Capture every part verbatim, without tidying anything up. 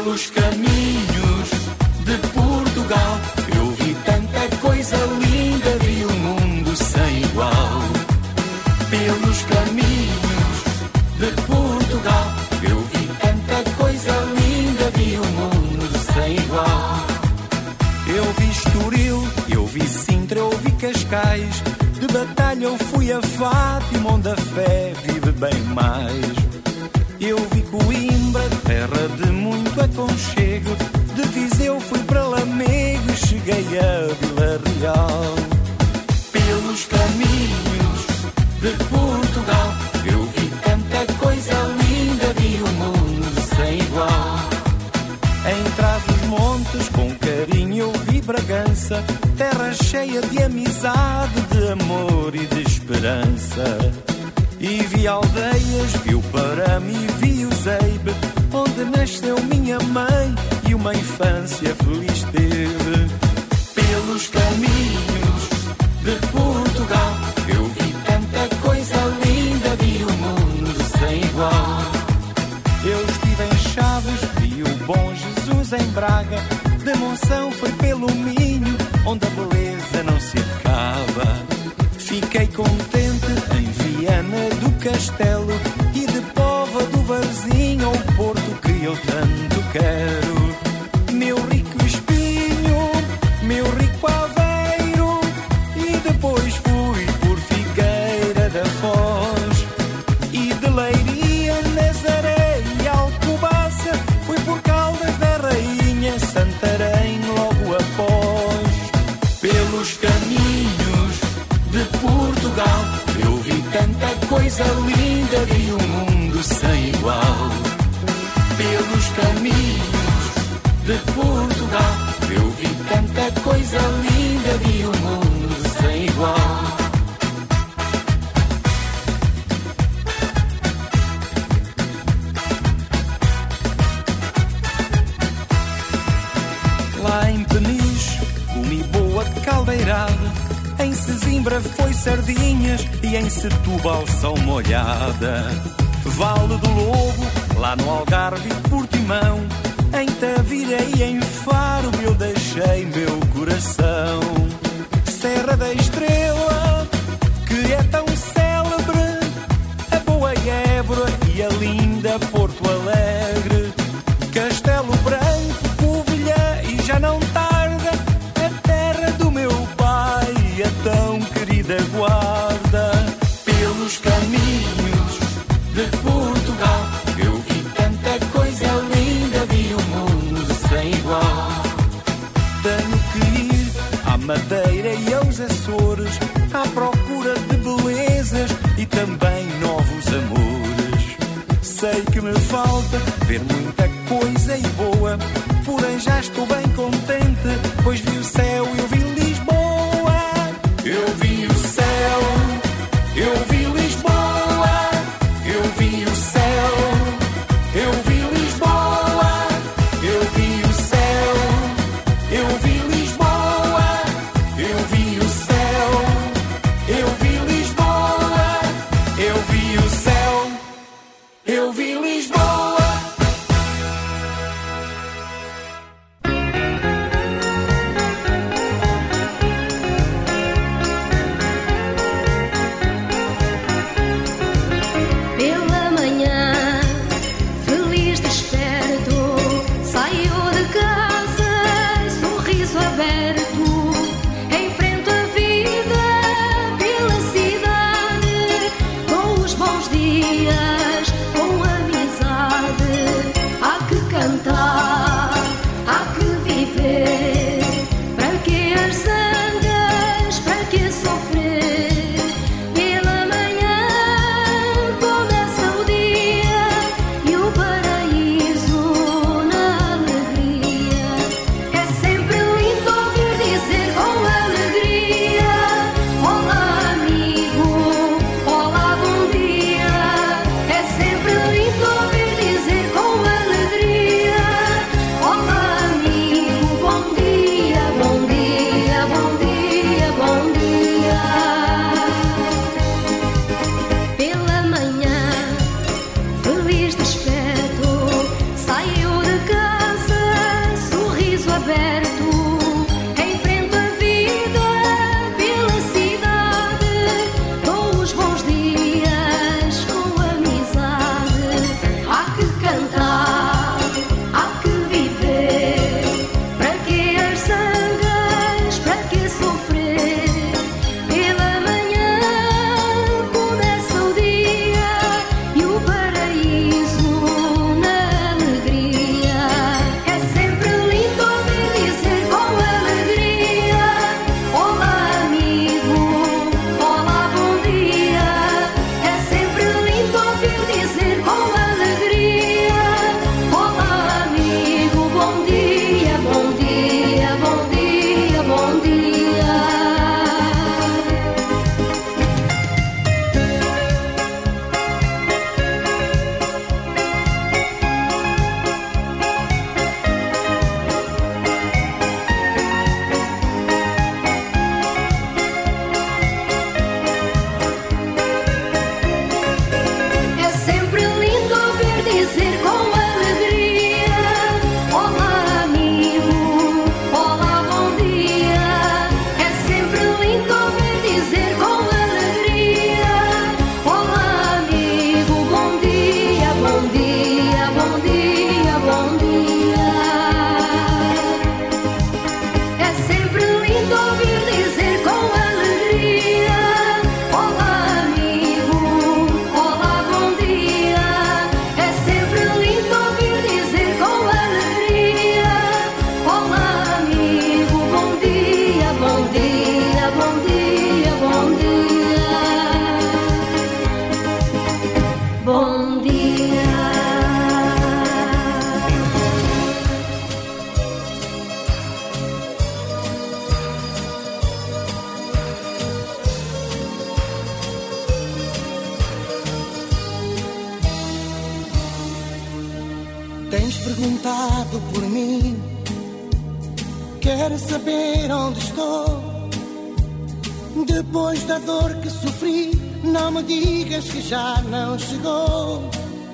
Pelos caminhos de Portugal eu vi tanta coisa linda, vi um mundo sem igual. Pelos caminhos de Portugal eu vi tanta coisa linda, vi um mundo sem igual. Eu vi Estoril, eu vi Sintra, eu vi Cascais, de Batalha eu fui a Fátima, onde a fé vive bem mais. Eu vi Coimbra, terra de muito aconchego, de Viseu fui para Lamego, cheguei a Vila Real. Pelos caminhos de Portugal eu vi tanta coisa linda, vi um mundo sem igual. Em Trás-os-Montes com carinho eu vi Bragança, terra cheia de amizade, de amor e de esperança. E vi aldeias, vi o Parame e vi o Zeibe, onde nasceu minha mãe e uma infância feliz teve. Pelos caminhos de Portugal eu vi tanta coisa linda, vi o mundo sem igual. Eu estive em Chaves, vi o Bom Jesus em Braga, de Monção foi pelo Minho, onde a beleza não se acaba. Fiquei contente em Viana do Castelo e de Póvoa do Varzim, ao Porto que eu tanto quero. Meu rico Espinho, meu rico Aveiro, e depois fui por Figueira da Foz. E de Leiria, Nazaré e Alcobaça, fui por Caldas da Rainha, Santarém logo após. Pelos caminhos de Portugal eu vi tanta coisa linda, vi um mundo sem igual. Pelos caminhos de Portugal eu vi tanta coisa linda, vi um mundo sem igual. Lá em Peniche comi boa caldeirada, em Sesimbra foi sardinhas e em Setúbal são molhada. Vale do Lobo, lá no Algarve e Portimão, em Tavira e em Faro eu deixei meu coração. Serra da Estrela, que é tão célebre, a boa Évora e a linda Porto Alegre, Castelo Branco, Covilhã e já não tarda, a terra do meu pai, a tão querida Guarda. Pelos caminhos de Portugal eu vi tanta coisa linda, vi um mundo sem igual. Tenho que ir à Madeira e aos Açores, à procura de belezas e também novos amores. Sei que me falta ver muita coisa e boa, porém já estou bem contente, pois vi o céu e eu vi Lisboa. Eu vi o céu, eu vi Lisboa, eu vi o céu, eu vi Lisboa, eu vi o céu, eu vi Lisboa, eu vi o céu, eu vi Lisboa, eu vi o céu, eu vi Lisboa. Dias com a bom dia. Tens perguntado por mim, queres saber onde estou? Depois da dor que sofri, não me digas que já não chegou.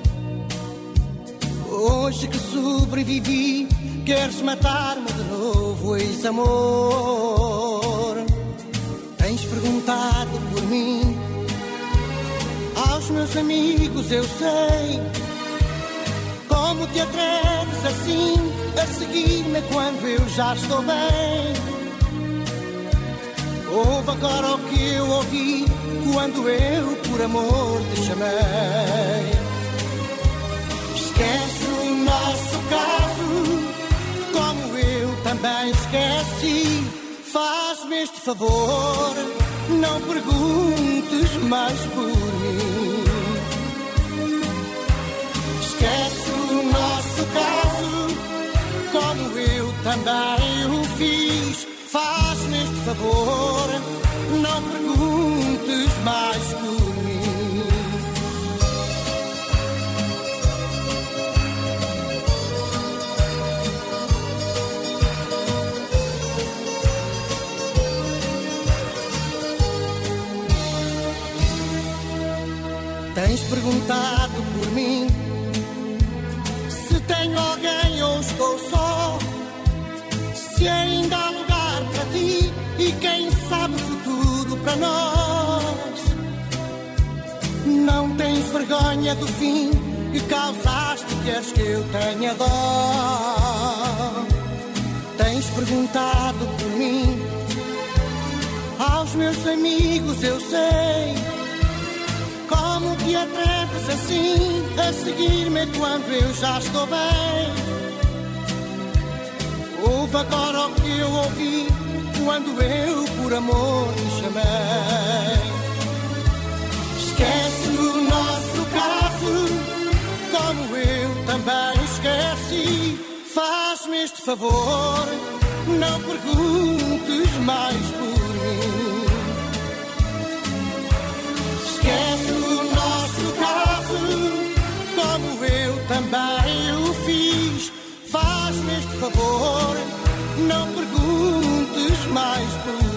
Hoje que sobrevivi, queres matar-me de novo, ex-amor. Tens perguntado por mim, aos meus amigos eu sei. Como te atreves assim a seguir-me quando eu já estou bem? Ouve agora o que eu ouvi quando eu por amor te chamei. Esquece o nosso caso, como eu também esqueci. Faz-me este favor, não perguntes mais por mim. Esquece o nosso caso, como eu também o fiz. Faz-me este favor, não perguntes mais por mim. Tens perguntado por mim, se tenho alguém ou estou só, se ainda há lugar para ti e quem sabe o futuro para nós. Não tens vergonha do fim que causaste, queres que eu tenha dó. Tens perguntado por mim, aos meus amigos eu sei. Como te atreves assim a seguir-me quando eu já estou bem? Ouve agora o que eu ouvi quando eu por amor te chamei. Esquece o nosso caso, como eu também esqueci. Faz-me este favor, não perguntes mais por mim. Esquece o nosso caso, como eu também o fiz. Faz-me este favor, não perguntes mais por mim.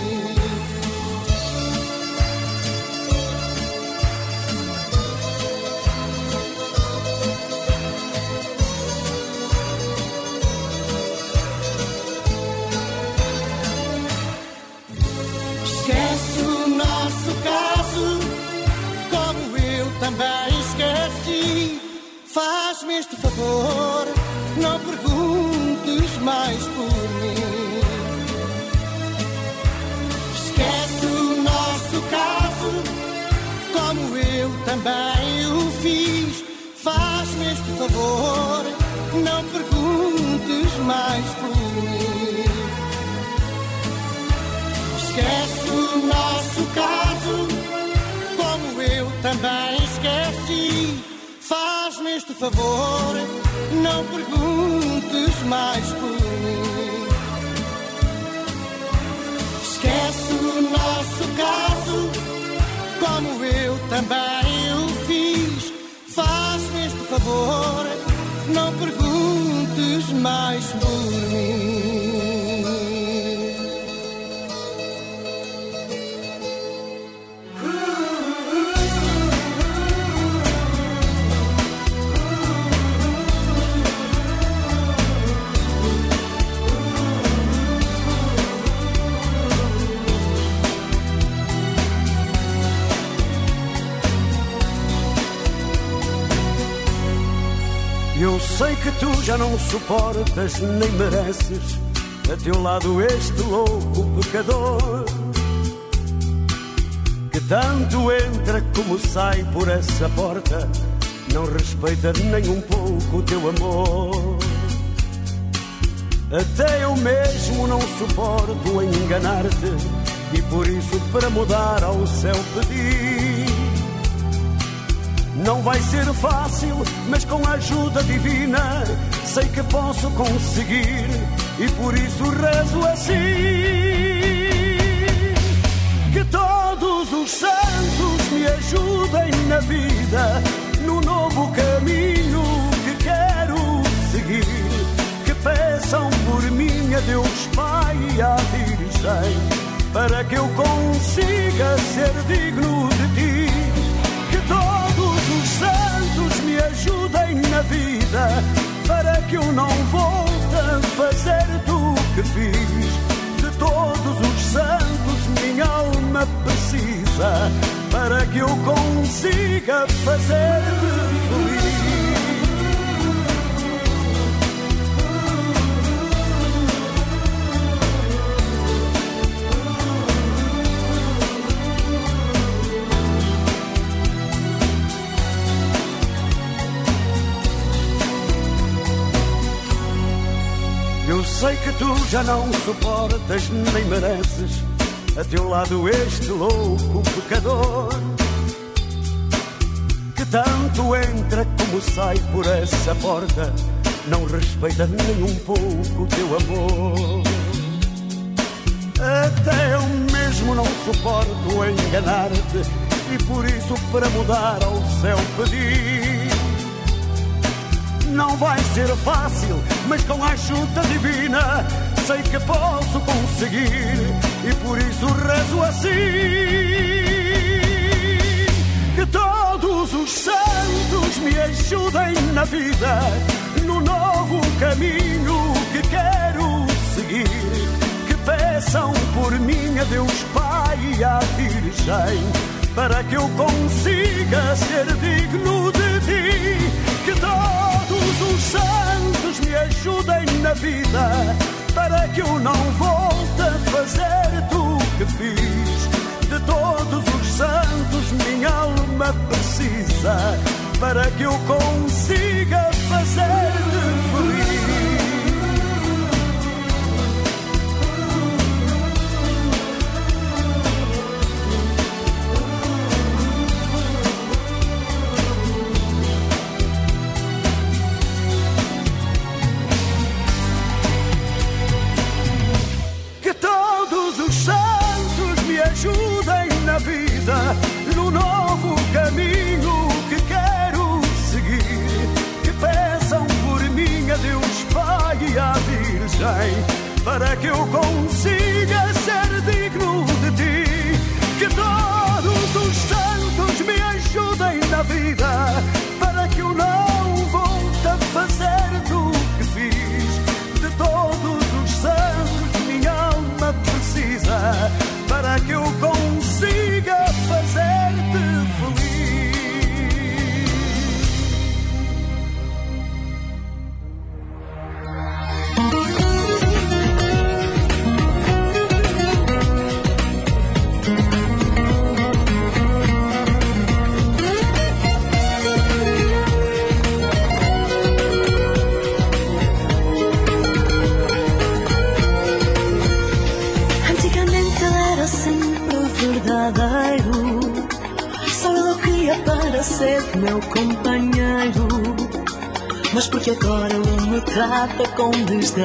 Esquece o nosso caso, como eu também esqueci. Faz-me este favor, não perguntes mais por mim. Esquece o nosso caso, como eu também o fiz. Faz-me este favor, não perguntes mais por mim. Esquece o nosso caso, como eu também esqueci. Faz-me este favor, não perguntes mais por mim. Esquece o nosso caso, como eu também o fiz. Faz-me este favor, não perguntes mais por mim. Eu sei que tu já não suportas nem mereces a teu lado este louco pecador, que tanto entra como sai por essa porta, não respeita nem um pouco o teu amor. Até eu mesmo não suporto enganar-te, e por isso para mudar ao céu pedi Não vai ser fácil, mas com a ajuda divina sei que posso conseguir, e por isso rezo assim: que todos os santos me ajudem na vida, no novo caminho que quero seguir. Que peçam por mim a Deus Pai e à Virgem, para que eu consiga ser digno de ti. Que todos os santos me ajudem na vida, para que eu não volte a fazer do que fiz. De todos os santos minha alma precisa, para que eu consiga fazer-te feliz. Eu sei que tu já não suportas nem mereces a teu lado este louco pecador, que tanto entra como sai por essa porta, não respeita nem um pouco o teu amor. Até eu mesmo não suporto enganar-te, e por isso para mudar ao céu pedi. Não vai ser fácil, mas com a ajuda divina sei que posso conseguir, e por isso rezo assim: que todos os santos me ajudem na vida, no novo caminho que quero seguir. Que peçam por mim a Deus Pai e à Virgem, para que eu consiga ser digno de ti. Que todos os santos me ajudem na vida, para que eu não volte a fazer tu que fiz. De todos os santos minha alma precisa, para que eu consiga fazer-te feliz. Ajudem na vida, no novo caminho que quero seguir. Que peçam por mim a Deus Pai e à Virgem, para que eu consiga ser digno de ti. Que todos os santos me ajudem na vida, para que eu não volte a fazer do que fiz. De todos os santos minha alma precisa, para que eu consiga fazer-te feliz. Só eu queria para ser meu companheiro, mas porque agora ele me trata com desdém.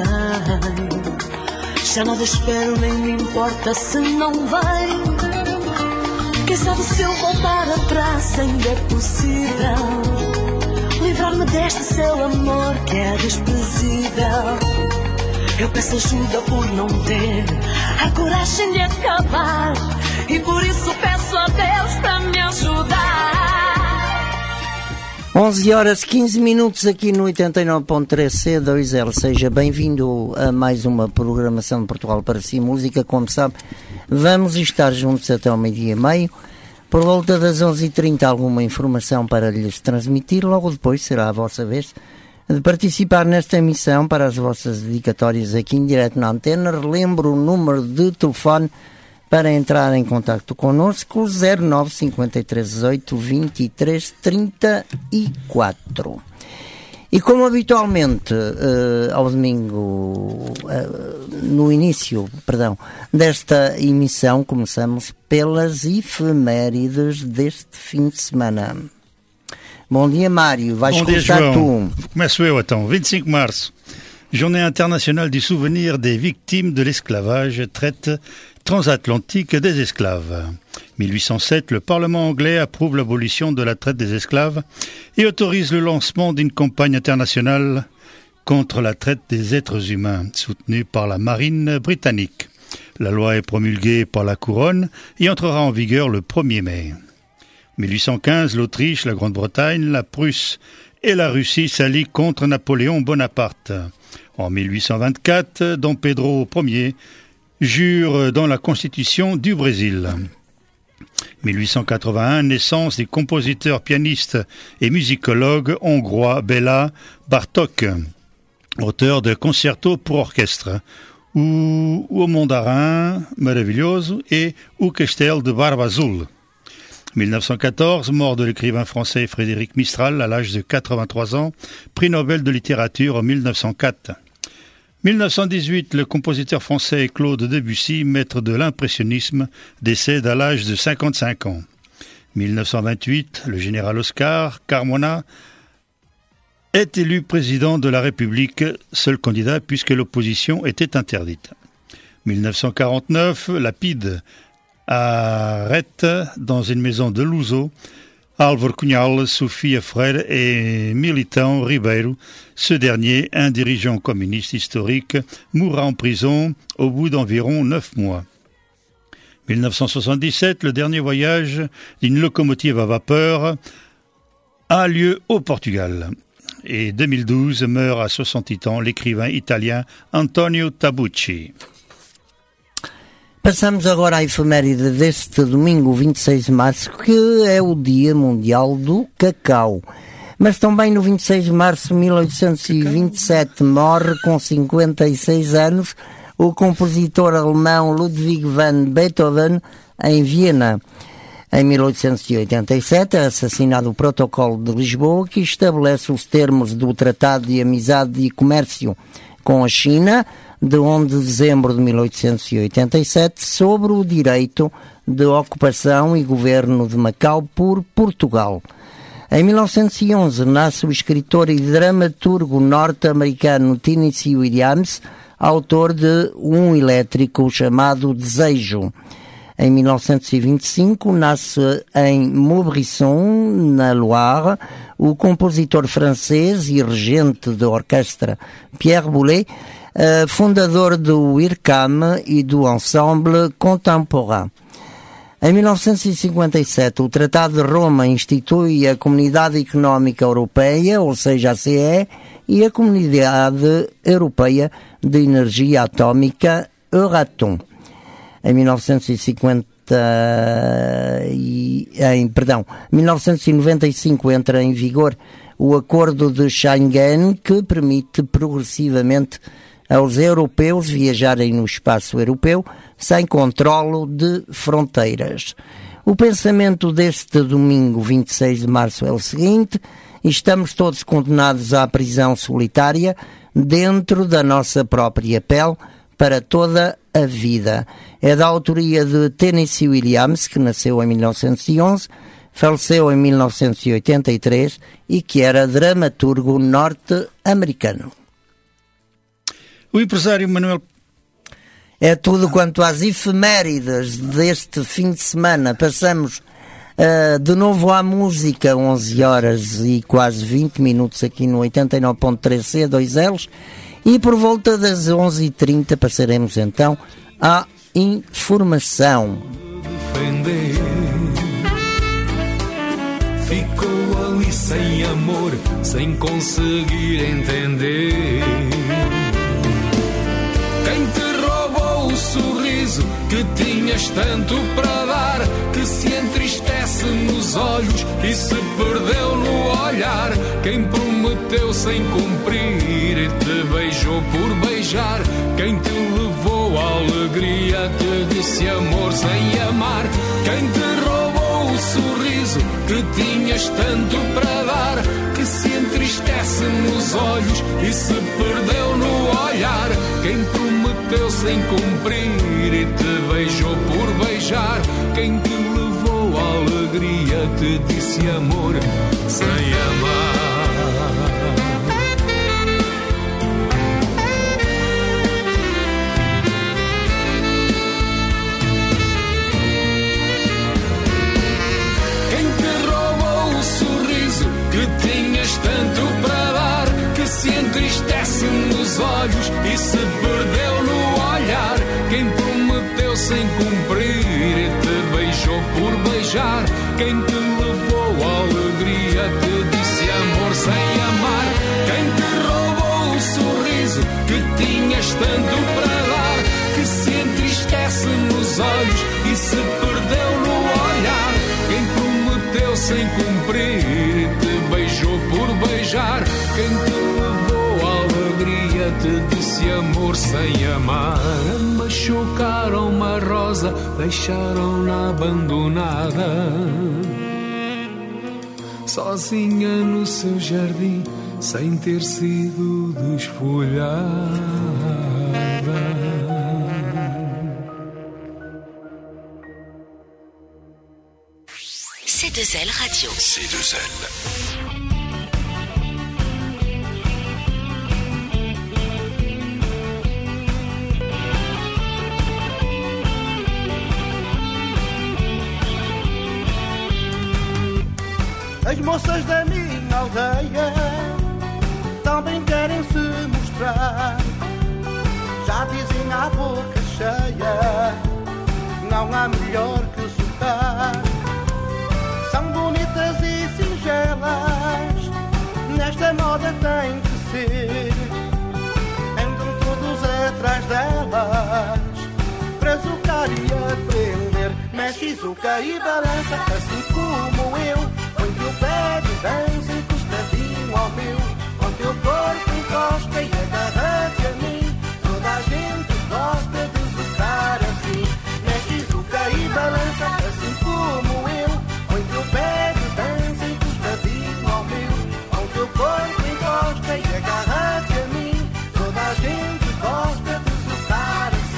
Já nada espero, nem me importa se não vem. Quem sabe se eu voltar atrás ainda é possível livrar-me deste seu amor que é desprezível. Eu peço ajuda por não ter a coragem de acabar, e por isso peço a Deus para me ajudar. onze horas quinze minutos aqui no oitenta e nove ponto três C dois L. Seja bem-vindo a mais uma programação de Portugal para si Música. Como sabe, vamos estar juntos até ao meio-dia e meio. Por volta das onze e trinta alguma informação para lhes transmitir. Logo depois será a vossa vez de participar nesta emissão para as vossas dedicatórias aqui em direto na antena. Relembro o número de telefone para entrar em contacto connosco: zero nove cinco três dezoito vinte e três trinta e quatro. E como habitualmente uh, ao domingo, uh, no início, perdão, desta emissão, começamos pelas efemérides deste fim de semana. Bom dia, Mário. Vais Bom dia, começar João. tu. Começo eu, então. vinte e cinco de março, Journée internationale du souvenir des victimes de l'esclavage, traite transatlantique des esclaves. mille huit cent sept, le Parlement anglais approuve l'abolition de la traite des esclaves et autorise le lancement d'une campagne internationale contre la traite des êtres humains, soutenue par la marine britannique. La loi est promulguée par la couronne et entrera en vigueur le premier mai. mille huit cent quinze, l'Autriche, la Grande-Bretagne, la Prusse et la Russie s'allient contre Napoléon Bonaparte. En mille huit cent vingt-quatre, Dom Pedro Ier jure dans la Constitution du Brésil. mille huit cent quatre-vingt-un, naissance du compositeur, pianiste et musicologue hongrois Béla Bartók, auteur de concertos pour orchestre, ou O Mandarim Maravilhoso et O Castelo de Barba Azul. mille neuf cent quatorze, mort de l'écrivain français Frédéric Mistral à l'âge de quatre-vingt-trois ans, prix Nobel de littérature en mille neuf cent quatre. mille neuf cent dix-huit, le compositeur français Claude Debussy, maître de l'impressionnisme, décède à l'âge de cinquante-cinq ans. mille neuf cent vingt-huit, le général Oscar Carmona est élu président de la République, seul candidat puisque l'opposition était interdite. mille neuf cent quarante-neuf, Lapide arrête dans une maison de Louzo Álvaro Cunhal, Sofia Freire et Militão Ribeiro. Ce dernier, un dirigeant communiste historique, mourra en prison au bout d'environ neuf mois. mille neuf cent soixante-dix-sept, le dernier voyage d'une locomotive à vapeur a lieu au Portugal. Et deux mille douze, meurt à soixante-huit ans l'écrivain italien Antonio Tabucci. Passamos agora à efeméride deste domingo, vinte e seis de março, que é o Dia Mundial do Cacau. Mas também no vinte e seis de março de mil oitocentos e vinte e sete morre com cinquenta e seis anos o compositor alemão Ludwig van Beethoven em Viena. Em mil oitocentos e oitenta e sete é assassinado o Protocolo de Lisboa, que estabelece os termos do Tratado de Amizade e Comércio com a China, de onze de dezembro de mil oitocentos e oitenta e sete, sobre o direito de ocupação e governo de Macau por Portugal. Em mil novecentos e onze nasce o escritor e dramaturgo norte-americano Tennessee Williams, autor de um elétrico chamado Desejo. Em mil novecentos e vinte e cinco nasce em Montbrison, na Loire, o compositor francês e regente da orquestra Pierre Boulez, Uh, fundador do I R C A M e do Ensemble Contemporain. Em mil novecentos e cinquenta e sete, o Tratado de Roma institui a Comunidade Económica Europeia, ou seja, a C E, e a Comunidade Europeia de Energia Atómica, Euratom. Em mil novecentos e cinquenta e, em, perdão, mil novecentos e noventa e cinco entra em vigor o Acordo de Schengen, que permite progressivamente aos europeus viajarem no espaço europeu sem controlo de fronteiras. O pensamento deste domingo, vinte e seis de março, é o seguinte: estamos todos condenados à prisão solitária dentro da nossa própria pele para toda a vida. É da autoria de Tennessee Williams, que nasceu em mil novecentos e onze, faleceu em mil novecentos e oitenta e três e que era dramaturgo norte-americano. O empresário Manuel... É tudo quanto às efemérides deste fim de semana. Passamos uh, de novo à música, onze horas e quase vinte minutos aqui no oitenta e nove ponto três C, dois L's, e por volta das onze e trinta passaremos então à informação. Ficou ali sem amor, sem conseguir entender. Quem te roubou o sorriso que tinhas tanto para dar, que se entristece nos olhos e se perdeu no olhar. Quem prometeu sem cumprir e te beijou por beijar. Quem te levou à alegria, te disse amor sem amar. Quem te roubou o sorriso que tinhas tanto para dar, que se entristece nos olhos e se perdeu no olhar. Quem prometeu sem cumprir e te beijou por beijar. Quem te levou à alegria alegria, te disse amor sem amar. Que tinhas tanto para dar, que se entristece nos olhos e se perdeu no olhar. Quem prometeu sem cumprir, te beijou por beijar. Quem te levou a alegria, te disse amor sem amar. Quem te roubou o sorriso que tinhas tanto para dar, que se entristece nos olhos e se perdeu no olhar. Quem prometeu sem cumprir, te beijou por beijar. Quem te levou à alegria, te disse amor sem amar. Machucaram uma rosa, deixaram-na abandonada, sozinha no seu jardim, sem ter sido desfolhada. C deux L Radio. C deux L. As moças da minha aldeia também querem se mostrar. Já dizem à boca cheia, não há melhor que soltar. São bonitas e singelas, nesta moda tem que ser. Andam todos atrás delas, para zocar e aprender. Mexe, zuca e balança, assim como eu. Põe teu pé de dança encostadinho ao meu. Com teu corpo encosta e agarra-te a mim. Toda a gente gosta de zocar assim. Mexe, zuca e balança, assim como eu. Põe teu pé de dança encostadinho ao meu. Com teu corpo encosta e agarra-te a mim. Toda a gente gosta de zocar assim.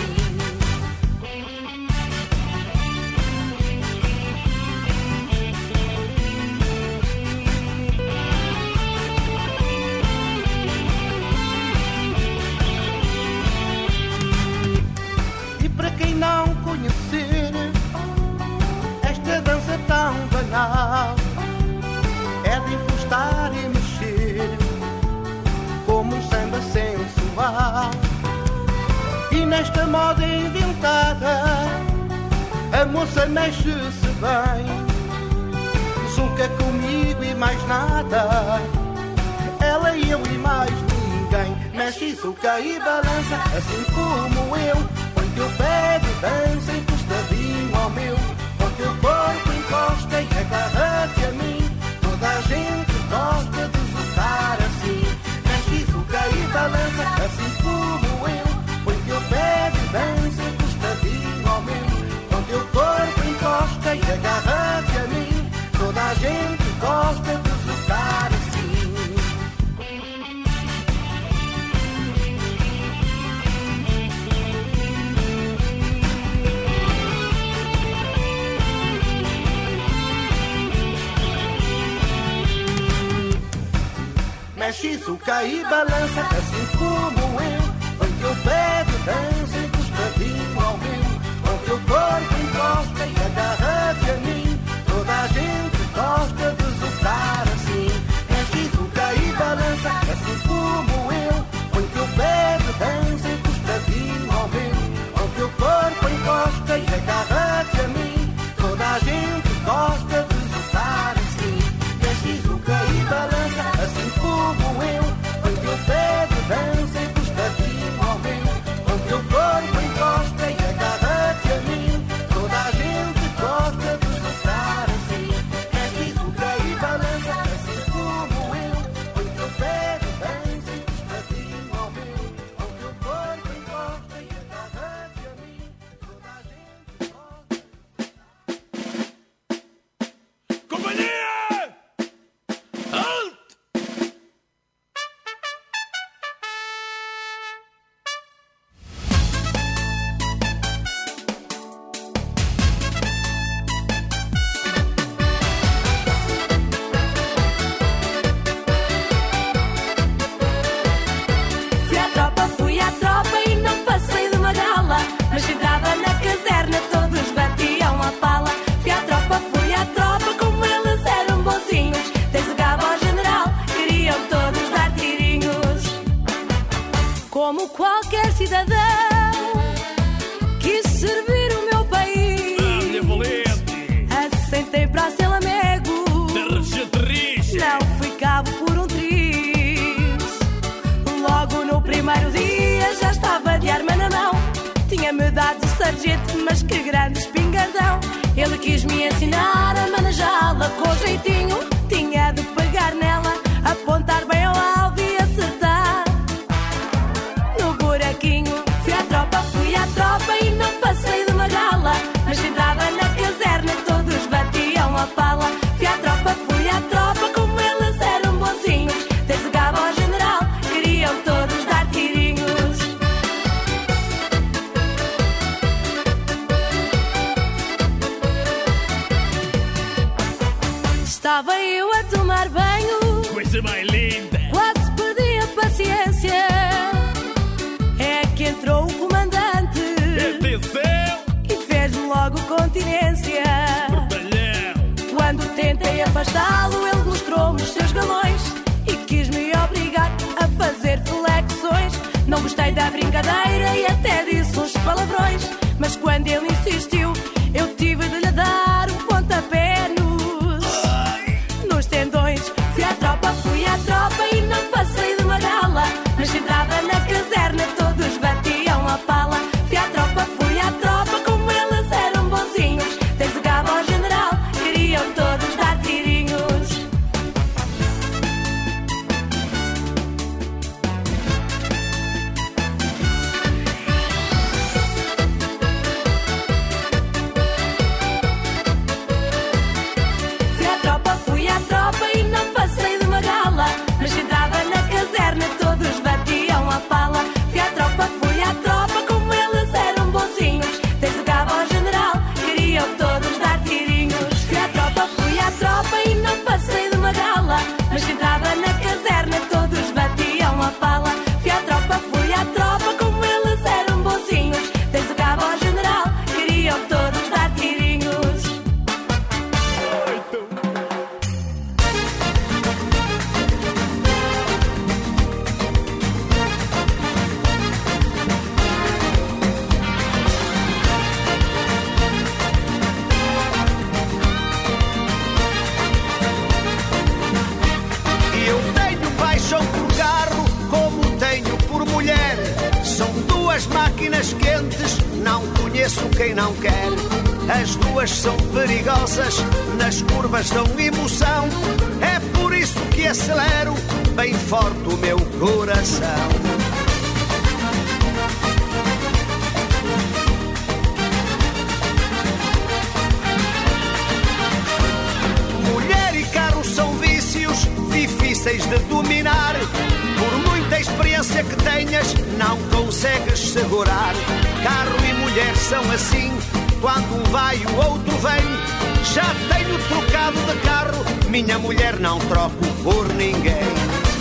Quem não conhecer esta dança tão banal, é de encostar e mexer como um samba sensual. E nesta moda inventada, a moça mexe-se bem. Zunca comigo e mais nada, ela e eu e mais ninguém. Mexe e zunca e balança, assim como eu. Teu pé de dança encostadinho ao meu. Com teu corpo encosta e agarra-te a mim. Toda a gente gosta de zocar assim. Mexe, zuca e balança, assim como eu. Põe teu pé de dança encostadinho ao meu. Com teu corpo encosta e agarra-te a mim. Toda a gente gosta de zocar assim. Mexe, zuca e balança, assim como eu. Põe teu pé de dança encostadinho ao meu. Com teu corpo encosta e agarra-te a mim. Toda a gente gosta de zocar assim. Mexe, zuca e balança, assim como eu. Põe teu pé de dança encostadinho ao meu. Com teu corpo encosta e agarra-te a mim. Toda a gente gosta de zocar assim. Mexe, zuca e balança, assim como eu. Põe teu pé de dança encostadinho ao meu. Com teu corpo encosta e agarra-te a mim. Toda a gente gosta de zocar assim. cidadão. Quis servir o meu país. Assentei para ser lamego. Não fui cabo por um triz. Logo no primeiro dia já estava de arma na mão. Tinha-me dado sargento, mas que grande espingardão. Ele quis me ensinar a manejá-la com jeitinho. Tinha de pegar nela, apontar bem ao alvo e acertar no buraquinho. Fui à tropa, fui à tropa e não passei de uma gala. Mas entrava na caserna, todos batiam a pala. Fui à tropa, fui à tropa, como eles eram bonzinhos. Desde cabo ao general, queriam todos dar tirinhos. Estava eu a tomar banho, coisa mais linda, quase perdi a paciência. É que entrou o comandante, atenção, e fez-me logo continência. Portalhão. Quando tentei afastá-lo, ele mostrou-me os seus galões e quis-me obrigar a fazer flexões. Não gostei da brincadeira e até disse uns palavrões. Mas quando ele insistiu, eu tive de lhe dar um pontapé nos, nos tendões. Fui à tropa, fui à tropa e não passei de uma gala. Mas entrava na caserna, todos batiam a pala. Fui à tropa, fui à tropa, como eles eram bonzinhos. Desde cabo ao general, queriam todos dar tirinhos. Fui à tropa, fui à tropa e não passei de uma gala. Mas entrava na caserna, todos batiam a pala. Fui à tropa, fui à tropa, como eles eram bonzinhos. Desde cabo ao general, queriam todos dar tirinhos. Fui à tropa, fui à tropa e não passei de uma gala. Mas entrava na caserna, todos batiam a pala. Fui à tropa, fui à tropa, como eles eram bonzinhos. Desde cabo ao general, queriam todos dar tirinhos. Eu tenho paixão por carro, como tenho por mulher. São duas máquinas quentes, não conheço quem não quer. As duas são perigosas, nas curvas dão emoção. É por isso que acelero bem forte o meu coração. Mulher e carro são vícios difíceis de dominar. Por muita experiência que tenhas, não consegues segurar. Carro e mulher são assim, quando um vai o outro vem. Já tenho trocado de carro, minha mulher não troco por ninguém.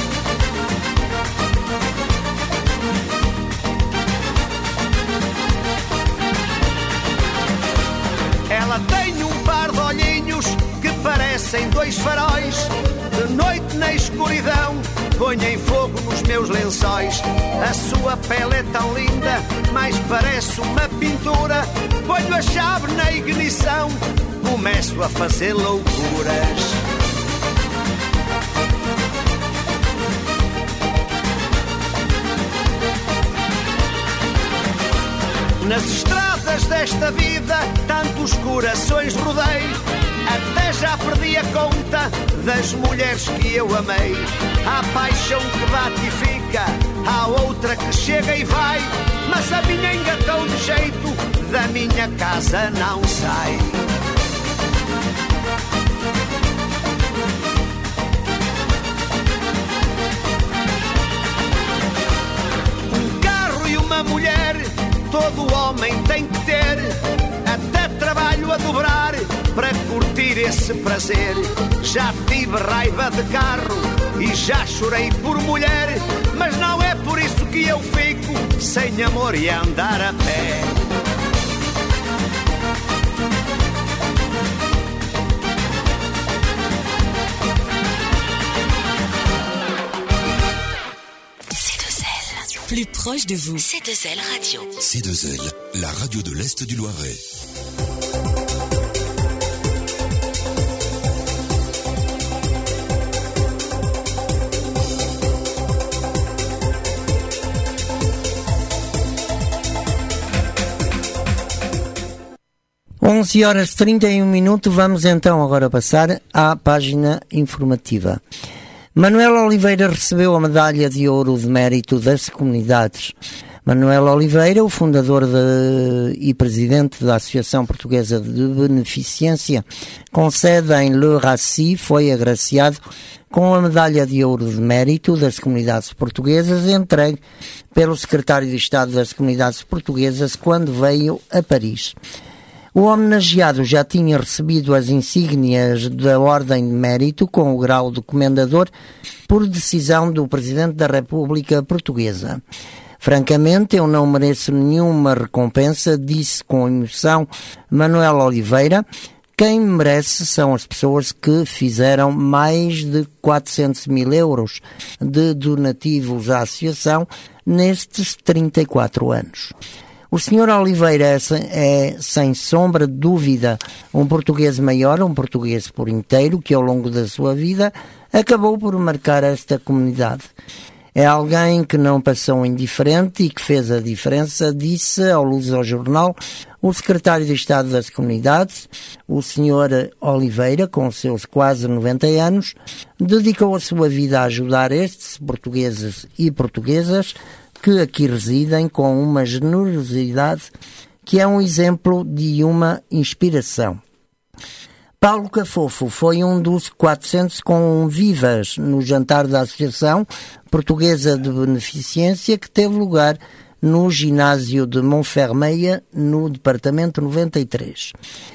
Ela tem um par de olhinhos que parecem dois faróis. De noite na escuridão põe em fogo nos meus lençóis. A sua pele é tão linda, mas parece uma pintura. Ponho a chave na ignição, começo a fazer loucuras. Nas estradas desta vida, tantos corações rodei. Até já perdi a conta das mulheres que eu amei. Há paixão que bate e fica, há outra que chega e vai. Mas a minha engatou de jeito, da minha casa não sai. Um carro e uma mulher, todo homem tem que ter. Até trabalho a dobrar para curtir esse prazer. Já tive raiva de carro e já chorei por mulher. Mas não é por isso que eu fico sem amor e a andar a pé. plus proche de vous. C deux L Radio. C deux L, la radio de l'Est du Loiret. onze horas e trinta e um minutos, vamos então agora passar à página informativa. Manuel Oliveira recebeu a medalha de ouro de mérito das comunidades. Manuel Oliveira, o fundador de, e presidente da Associação Portuguesa de Beneficência, com sede em Le Racy, foi agraciado com a medalha de ouro de mérito das comunidades portuguesas, entregue pelo secretário de Estado das Comunidades Portuguesas quando veio a Paris. O homenageado já tinha recebido as insígnias da Ordem de Mérito com o grau de Comendador por decisão do Presidente da República Portuguesa. Francamente, eu não mereço nenhuma recompensa, disse com emoção Manuel Oliveira. Quem merece são as pessoas que fizeram mais de quatrocentos mil euros de donativos à Associação nestes trinta e quatro anos. O senhor Oliveira é, é, sem sombra de dúvida, um português maior, um português por inteiro, que ao longo da sua vida acabou por marcar esta comunidade. É alguém que não passou indiferente e que fez a diferença, disse ao Luz ao Jornal o secretário de Estado das Comunidades. O senhor Oliveira, com seus quase noventa anos, dedicou a sua vida a ajudar estes portugueses e portuguesas que aqui residem com uma generosidade que é um exemplo de uma inspiração. Paulo Cafofo foi um dos quatrocentos convivas no jantar da Associação Portuguesa de Beneficência que teve lugar no ginásio de Montfermeia, no departamento noventa e três.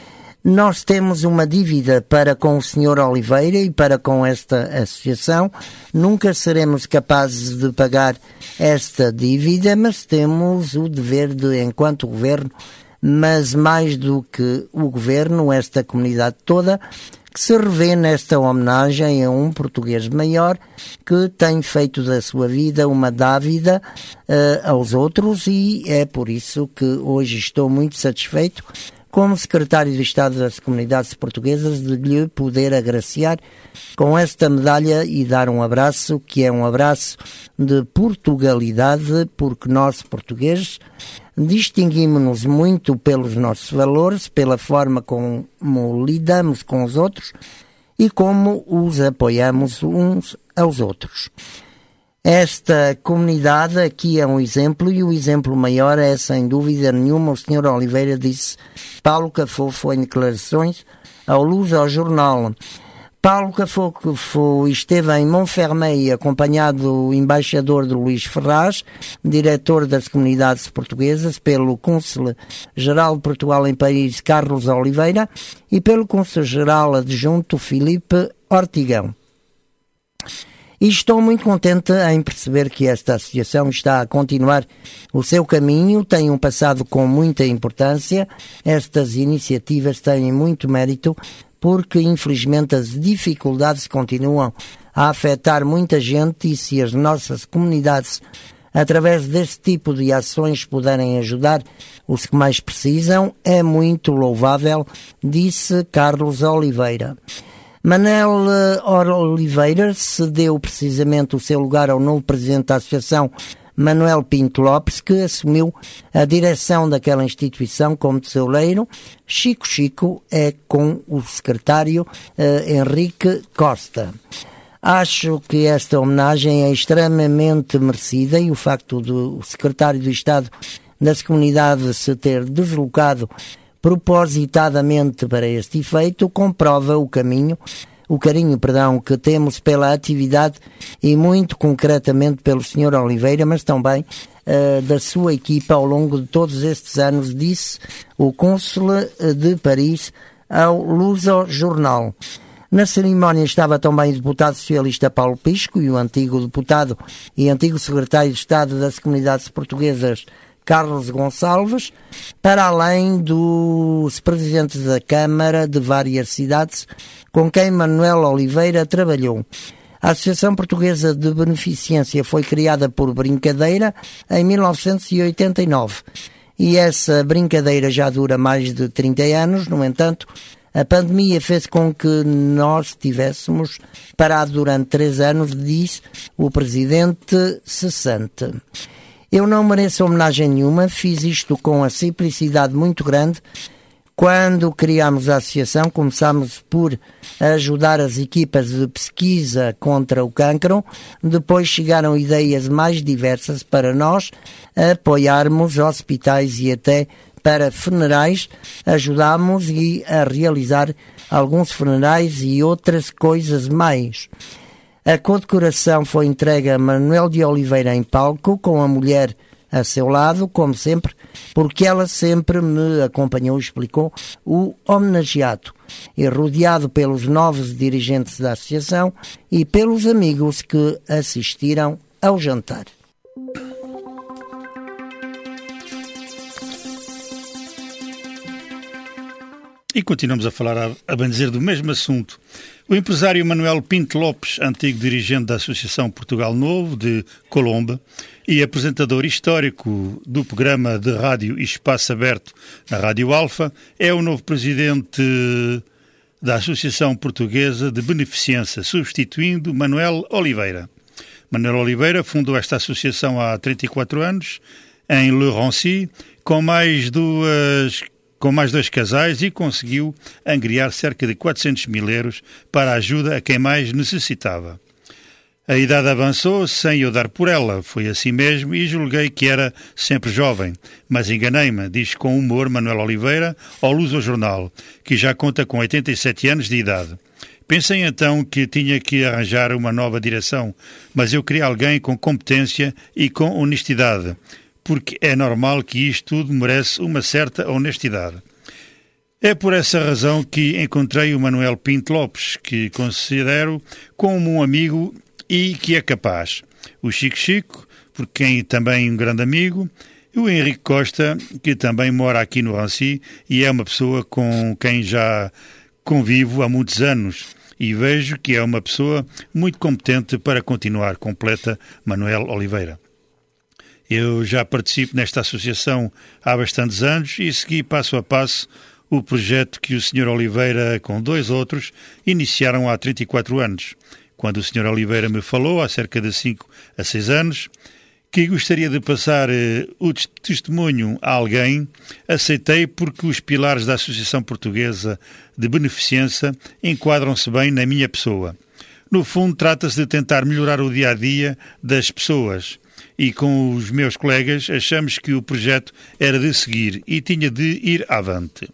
Nós temos uma dívida para com o senhor Oliveira e para com esta associação. Nunca seremos capazes de pagar esta dívida, mas temos o dever de, enquanto governo, mas mais do que o governo, esta comunidade toda, que se revê nesta homenagem a um português maior que tem feito da sua vida uma dávida uh, aos outros, e é por isso que hoje estou muito satisfeito como secretário de Estado das Comunidades Portuguesas de lhe poder agraciar com esta medalha e dar um abraço, que é um abraço de Portugalidade, porque nós, portugueses, distinguimos-nos muito pelos nossos valores, pela forma como lidamos com os outros e como os apoiamos uns aos outros. Esta comunidade aqui é um exemplo, e o exemplo maior é, sem dúvida nenhuma, o senhor Oliveira, disse Paulo Cafofo em declarações ao Luz ao Jornal. Paulo Cafofo esteve em Montfermeil acompanhado do embaixador de Luís Ferraz, diretor das comunidades portuguesas, pelo cônsul-geral de Portugal em Paris, Carlos Oliveira, e pelo cônsul-geral adjunto Filipe Ortigão. E estou muito contente em perceber que esta associação está a continuar o seu caminho, tem um passado com muita importância. Estas iniciativas têm muito mérito, porque infelizmente as dificuldades continuam a afetar muita gente, e se as nossas comunidades, através deste tipo de ações, puderem ajudar os que mais precisam, é muito louvável, disse Carlos Oliveira. Manuel Oliveira cedeu precisamente o seu lugar ao novo presidente da Associação, Manuel Pinto Lopes, que assumiu a direção daquela instituição como tesoureiro. Chico Chico é com o secretário uh, Henrique Costa. Acho que esta homenagem é extremamente merecida, e o facto do secretário de Estado das Comunidades se ter deslocado propositadamente para este efeito comprova o caminho, o carinho, perdão, que temos pela atividade, e muito concretamente pelo senhor Oliveira, mas também uh, da sua equipa ao longo de todos estes anos, disse o cônsul de Paris ao Luso Jornal. Na cerimónia estava também o deputado socialista Paulo Pisco e o antigo deputado e antigo secretário de Estado das Comunidades Portuguesas Carlos Gonçalves, para além dos presidentes da Câmara de várias cidades com quem Manuel Oliveira trabalhou. A Associação Portuguesa de Beneficência foi criada por brincadeira em mil novecentos e oitenta e nove e essa brincadeira já dura mais de trinta anos. No entanto, a pandemia fez com que nós tivéssemos parado durante três anos, disse o presidente cessante. Eu não mereço homenagem nenhuma, fiz isto com a simplicidade muito grande. Quando criámos a associação, começámos por ajudar as equipas de pesquisa contra o cancro, depois chegaram ideias mais diversas para nós apoiarmos hospitais e até para funerais. Ajudámos e a realizar alguns funerais e outras coisas mais. A condecoração foi entregue a Manuel de Oliveira em palco, com a mulher a seu lado, como sempre, porque ela sempre me acompanhou, explicou, o homenageado, e rodeado pelos novos dirigentes da associação e pelos amigos que assistiram ao jantar. E continuamos a falar a, a benzer do mesmo assunto. O empresário Manuel Pinto Lopes, antigo dirigente da Associação Portugal Novo de Colombo e apresentador histórico do programa de rádio Espaço Aberto na Rádio Alfa, é o novo presidente da Associação Portuguesa de Beneficência, substituindo Manuel Oliveira. Manuel Oliveira fundou esta associação há trinta e quatro anos, em Le Rancy, com mais duas... com mais dois casais e conseguiu angriar cerca de quatrocentos mil euros para a ajuda a quem mais necessitava. A idade avançou sem eu dar por ela, foi assim mesmo e julguei que era sempre jovem, mas enganei-me, diz com humor Manuel Oliveira ao Luz ao Jornal, que já conta com oitenta e sete anos de idade. Pensei então que tinha que arranjar uma nova direção, mas eu queria alguém com competência e com honestidade, porque é normal que isto tudo merece uma certa honestidade. É por essa razão que encontrei o Manuel Pinto Lopes, que considero como um amigo e que é capaz. O Chico Chico, por quem também um grande amigo, e o Henrique Costa, que também mora aqui no Rancy e é uma pessoa com quem já convivo há muitos anos e vejo que é uma pessoa muito competente para continuar, completa Manuel Oliveira. Eu já participo nesta associação há bastantes anos e segui passo a passo o projeto que o senhor Oliveira, com dois outros, iniciaram há trinta e quatro anos. Quando o senhor Oliveira me falou, há cerca de cinco a seis anos, que gostaria de passar eh, o testemunho a alguém, aceitei porque os pilares da Associação Portuguesa de Beneficência enquadram-se bem na minha pessoa. No fundo, trata-se de tentar melhorar o dia-a-dia das pessoas. E com os meus colegas achamos que o projeto era de seguir e tinha de ir avante.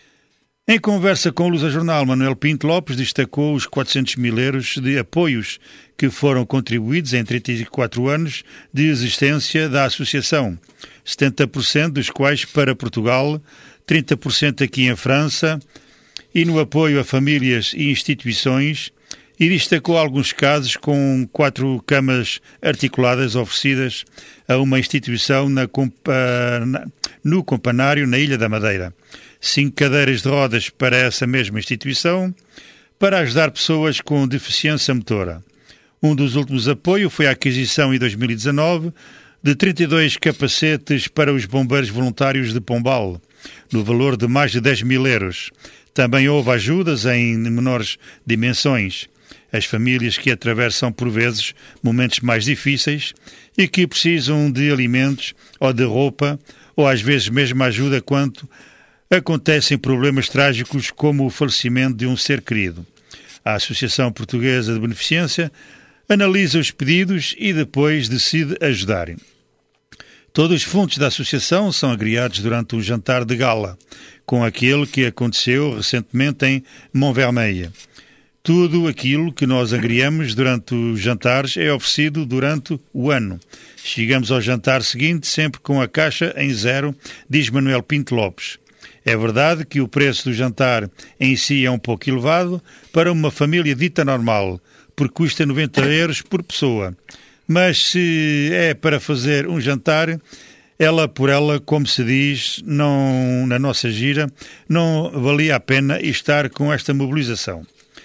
Em conversa com o Luz ao Jornal, Manuel Pinto Lopes destacou os quatrocentos mil euros de apoios que foram contribuídos em trinta e quatro anos de existência da associação, setenta por cento dos quais para Portugal, trinta por cento aqui em França, e no apoio a famílias e instituições, e destacou alguns casos com quatro camas articuladas oferecidas a uma instituição na, na, no Campanário, na Ilha da Madeira. Cinco cadeiras de rodas para essa mesma instituição, para ajudar pessoas com deficiência motora. Um dos últimos apoios foi a aquisição, em dois mil e dezanove, de trinta e dois capacetes para os bombeiros voluntários de Pombal, no valor de mais de dez mil euros. Também houve ajudas em menores dimensões. As famílias que atravessam, por vezes, momentos mais difíceis e que precisam de alimentos ou de roupa, ou às vezes mesmo ajuda quando acontecem problemas trágicos como o falecimento de um ser querido. A Associação Portuguesa de Beneficência analisa os pedidos e depois decide ajudar. Todos os fundos da associação são agregados durante um jantar de gala, com aquele que aconteceu recentemente em Montvermeil. Tudo aquilo que nós agregamos durante os jantares é oferecido durante o ano. Chegamos ao jantar seguinte sempre com a caixa em zero, diz Manuel Pinto Lopes. É verdade que o preço do jantar em si é um pouco elevado para uma família dita normal, porque custa noventa euros por pessoa. Mas se é para fazer um jantar, ela por ela, como se diz não, na nossa gira, não valia a pena estar com esta mobilização.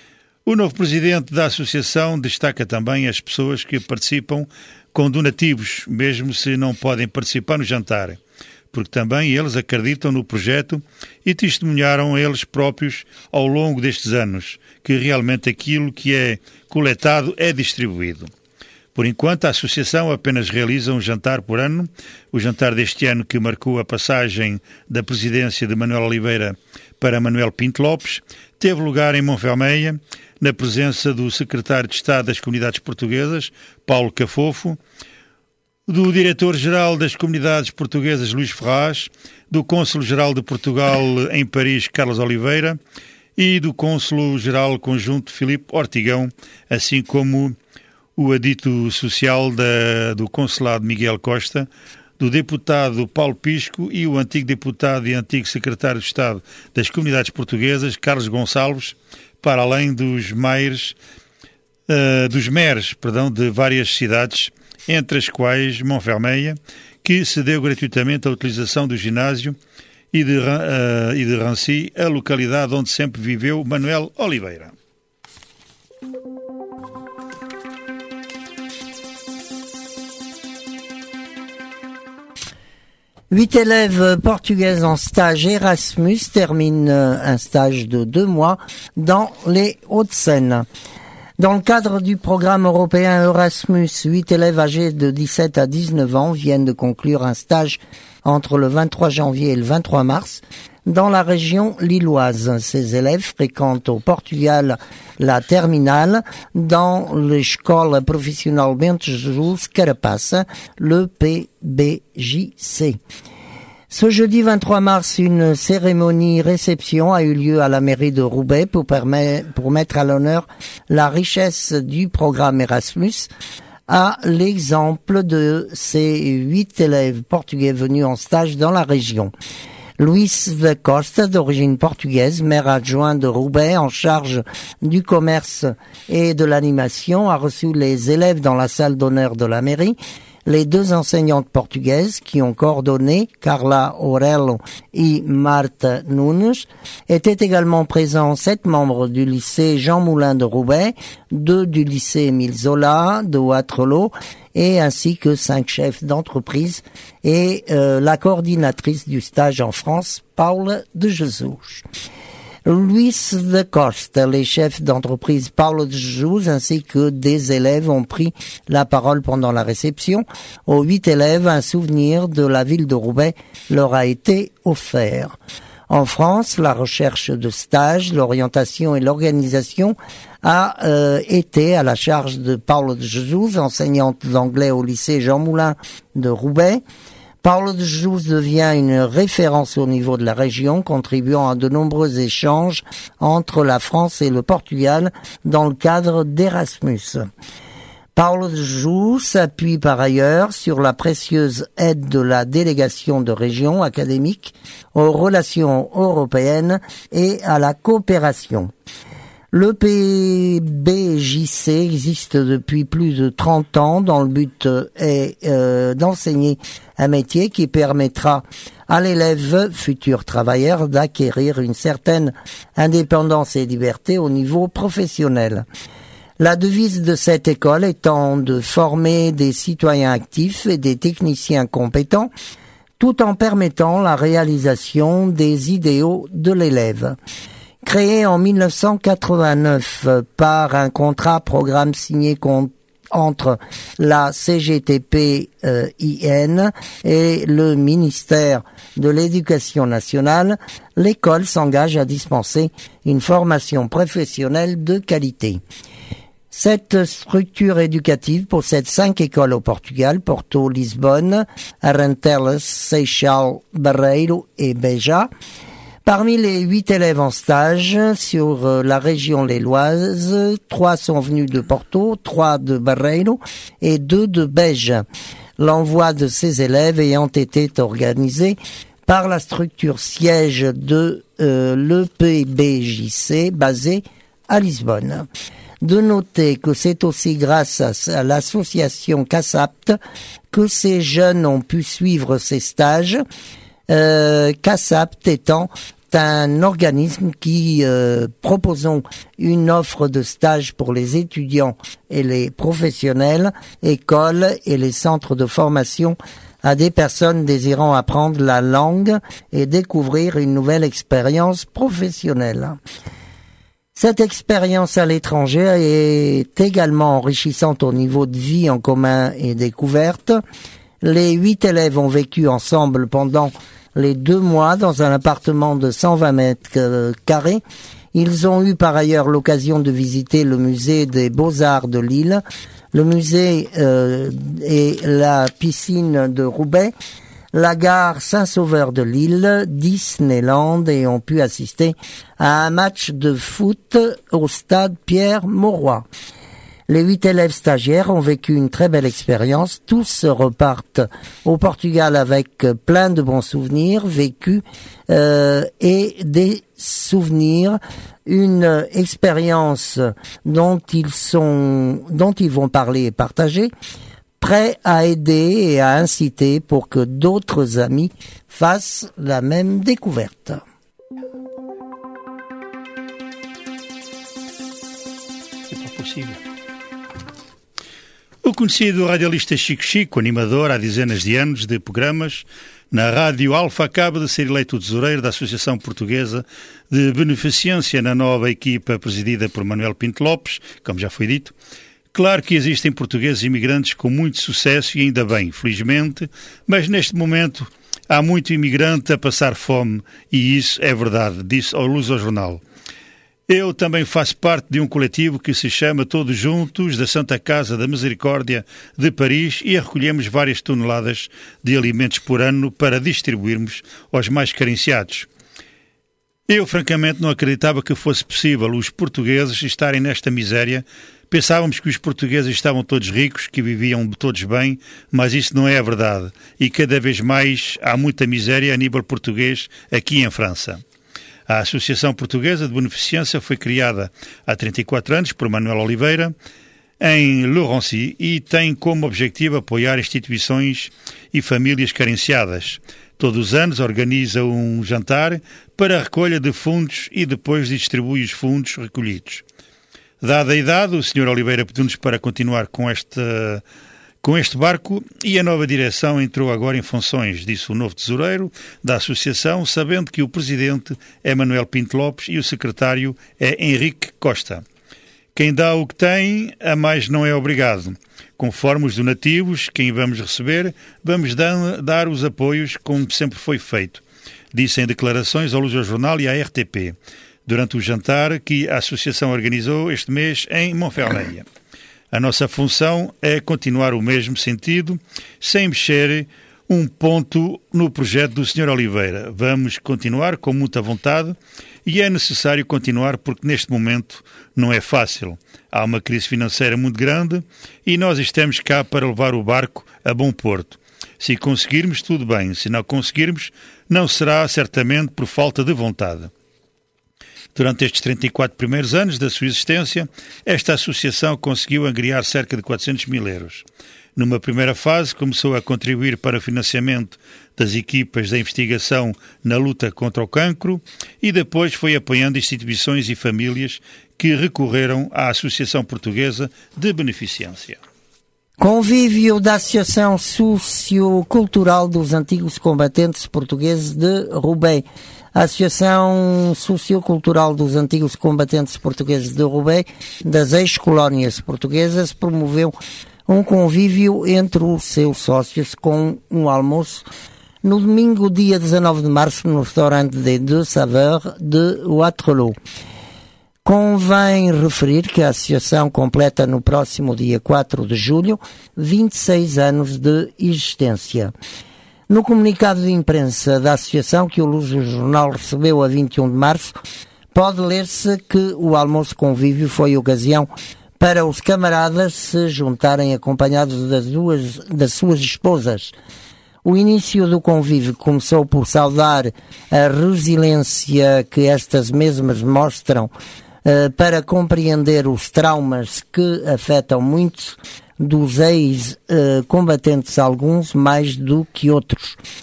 O novo presidente da associação destaca também as pessoas que participam com donativos, mesmo se não podem participar no jantar, porque também eles acreditam no projeto e testemunharam eles próprios ao longo destes anos que realmente aquilo que é coletado é distribuído. Por enquanto, a associação apenas realiza um jantar por ano. O jantar deste ano, que marcou a passagem da presidência de Manuel Oliveira para Manuel Pinto Lopes, teve lugar em Monfermeia, na presença do secretário de Estado das Comunidades Portuguesas, Paulo Cafofo, do diretor-geral das Comunidades Portuguesas, Luís Ferraz, do cônsul-geral de Portugal em Paris, Carlos Oliveira, e do cônsul-geral conjunto, Filipe Ortigão, assim como o adito social da, do consulado Miguel Costa, do deputado Paulo Pisco e o antigo deputado e antigo secretário de Estado das Comunidades Portuguesas, Carlos Gonçalves, para além dos maires, uh, dos maires, perdão, de várias cidades, entre as quais Monfermeia, que cedeu gratuitamente a utilização do ginásio, e de, uh, e de Rancy, a localidade onde sempre viveu Manuel Oliveira. Huit élèves portugaises en stage Erasmus terminent un stage de deux mois dans les Hauts-de-Seine. Dans le cadre du programme européen Erasmus, huit élèves âgés de dix-sept à dix-neuf ans viennent de conclure un stage entre le vingt-trois janvier et le vingt-trois mars dans la région lilloise. Ces élèves fréquentent au Portugal la terminale dans l'école professionnelle Bento Jesus Carapaça, le P B J C. Ce jeudi vingt-trois mars, une cérémonie réception a eu lieu à la mairie de Roubaix pour, permettre, pour mettre à l'honneur la richesse du programme Erasmus, à l'exemple de ces huit élèves portugais venus en stage dans la région. Luís de Costa, d'origine portugaise, maire adjoint de Roubaix en charge du commerce et de l'animation, a reçu les élèves dans la salle d'honneur de la mairie. Les deux enseignantes portugaises qui ont coordonné, Carla Aurelo et Marta Nunes, étaient également présents sept membres du lycée Jean Moulin de Roubaix, deux du lycée Émile Zola de Waterloo, et ainsi que cinq chefs d'entreprise et euh, la coordinatrice du stage en France, Paula de Jesus. Luís de Costa, les chefs d'entreprise Paulo de Jesus ainsi que des élèves ont pris la parole pendant la réception. Aux huit élèves, un souvenir de la ville de Roubaix leur a été offert. En France, la recherche de stage, l'orientation et l'organisation a euh, été à la charge de Paulo de Jesus, enseignante d'anglais au lycée Jean Moulin de Roubaix. Paulo de Jesus devient une référence au niveau de la région, contribuant à de nombreux échanges entre la France et le Portugal dans le cadre d'Erasmus. Paulo de Jesus s'appuie par ailleurs sur la précieuse aide de la délégation de région académique aux relations européennes et à la coopération. Le P B J C existe depuis plus de trente ans dans le but est euh, d'enseigner un métier qui permettra à l'élève futur travailleur d'acquérir une certaine indépendance et liberté au niveau professionnel. La devise de cette école étant de former des citoyens actifs et des techniciens compétents tout en permettant la réalisation des idéaux de l'élève. Créé en mille neuf cent quatre-vingt-neuf par un contrat programme signé con- entre la C G T P euh, I N et le ministère de l'Éducation nationale, l'école s'engage à dispenser une formation professionnelle de qualité. Cette structure éducative possède cinq écoles au Portugal, Porto, Lisbonne, Arantelas, Seixal, Barreiro et Beja. Parmi les huit élèves en stage sur la région lilloise, trois sont venus de Porto, trois de Barreiro et deux de Beja. L'envoi de ces élèves ayant été organisé par la structure siège de euh, l'E P B J C basée à Lisbonne. De noter que c'est aussi grâce à l'association CASAPT que ces jeunes ont pu suivre ces stages, euh, CASAPT étant c'est un organisme qui euh, proposons une offre de stage pour les étudiants et les professionnels, écoles et les centres de formation à des personnes désirant apprendre la langue et découvrir une nouvelle expérience professionnelle. Cette expérience à l'étranger est également enrichissante au niveau de vie en commun et découverte. Les huit élèves ont vécu ensemble pendant les deux mois dans un appartement de cent vingt mètres carrés. Ils ont eu par ailleurs l'occasion de visiter le musée des Beaux-Arts de Lille, le musée euh, et la piscine de Roubaix, la gare Saint-Sauveur de Lille, Disneyland, et ont pu assister à un match de foot au stade Pierre-Mauroy. Les huit élèves stagiaires ont vécu une très belle expérience. Tous repartent au Portugal avec plein de bons souvenirs vécus euh, et des souvenirs, une expérience dont ils sont, dont ils vont parler et partager, prêts à aider et à inciter pour que d'autres amis fassent la même découverte. C'est pas possible. O conhecido radialista Chico Chico, animador há dezenas de anos de programas na Rádio Alfa, acaba de ser eleito tesoureiro da Associação Portuguesa de Beneficência na nova equipa presidida por Manuel Pinto Lopes, como já foi dito. Claro que existem portugueses imigrantes com muito sucesso e ainda bem, felizmente, mas neste momento há muito imigrante a passar fome e isso é verdade, disse ao Luz ao Jornal. Eu também faço parte de um coletivo que se chama Todos Juntos, da Santa Casa da Misericórdia de Paris, e recolhemos várias toneladas de alimentos por ano para distribuirmos aos mais carenciados. Eu, francamente, não acreditava que fosse possível os portugueses estarem nesta miséria. Pensávamos que os portugueses estavam todos ricos, que viviam todos bem, mas isso não é a verdade. E cada vez mais há muita miséria a nível português aqui em França. A Associação Portuguesa de Beneficência foi criada há trinta e quatro anos por Manuel Oliveira, em Laurency, e tem como objetivo apoiar instituições e famílias carenciadas. Todos os anos organiza um jantar para a recolha de fundos e depois distribui os fundos recolhidos. Dada a idade, o senhor Oliveira pediu-nos para continuar com esta... Com este barco, e a nova direção entrou agora em funções, disse o novo tesoureiro da associação, sabendo que o presidente é Manuel Pinto Lopes e o secretário é Henrique Costa. Quem dá o que tem, a mais não é obrigado. Conforme os donativos, quem vamos receber, vamos dar os apoios como sempre foi feito, disse em declarações ao Luz ao Jornal e à R T P, durante o jantar que a associação organizou este mês em Monferleia. A nossa função é continuar o mesmo sentido, sem mexer um ponto no projeto do senhor Oliveira. Vamos continuar com muita vontade e é necessário continuar porque neste momento não é fácil. Há uma crise financeira muito grande e nós estamos cá para levar o barco a bom porto. Se conseguirmos, tudo bem. Se não conseguirmos, não será certamente por falta de vontade. Durante estes trinta e quatro primeiros anos da sua existência, esta associação conseguiu angriar cerca de quatrocentos mil euros. Numa primeira fase, começou a contribuir para o financiamento das equipas da investigação na luta contra o cancro e depois foi apoiando instituições e famílias que recorreram à Associação Portuguesa de Beneficência. Convívio da Associação Sociocultural dos Antigos Combatentes Portugueses de Roubaix. A Associação Sociocultural dos Antigos Combatentes Portugueses de Roubaix, das ex-colónias portuguesas, promoveu um convívio entre os seus sócios com um almoço no domingo, dia dezanove de março, no restaurante des Deux Saveurs de Waterloo. Convém referir que a associação completa no próximo dia quatro de julho vinte e seis anos de existência. No comunicado de imprensa da associação, que o Luz do Jornal recebeu a vinte e um de março, pode ler-se que o almoço convívio foi ocasião para os camaradas se juntarem acompanhados das, duas, das suas esposas. O início do convívio começou por saudar a resiliência que estas mesmas mostram uh, para compreender os traumas que afetam muitos dos ex-combatentes, alguns mais do que outros.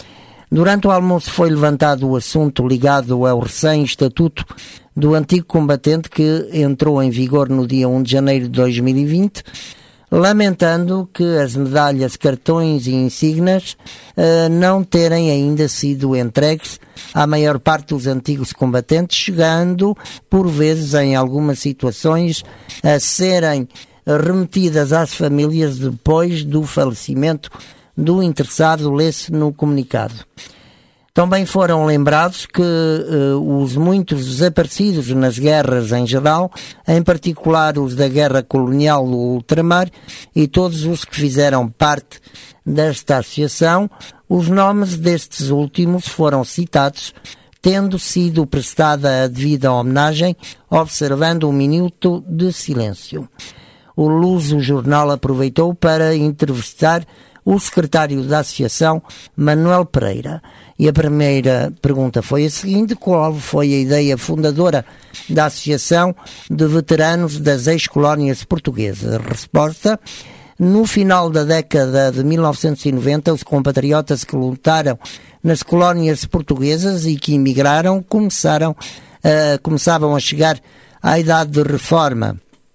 Durante o almoço foi levantado o assunto ligado ao recém-estatuto do antigo combatente que entrou em vigor no dia primeiro de janeiro de dois mil e vinte, lamentando que as medalhas, cartões e insígnias uh, não terem ainda sido entregues à maior parte dos antigos combatentes, chegando, por vezes, em algumas situações, a serem remetidas às famílias depois do falecimento do interessado, lê-se no comunicado. Também foram lembrados que uh, os muitos desaparecidos nas guerras em geral, em particular os da guerra colonial do ultramar e todos os que fizeram parte desta associação, os nomes destes últimos foram citados, tendo sido prestada a devida homenagem, observando um minuto de silêncio. O Luso Jornal aproveitou para entrevistar o secretário da associação, Manuel Pereira. E a primeira pergunta foi a seguinte: qual foi a ideia fundadora da Associação de Veteranos das Ex-Colónias Portuguesas? Resposta: no final da década de mil novecentos e noventa, os compatriotas que lutaram nas colónias portuguesas e que emigraram começaram, uh, começavam a chegar à idade de reforma.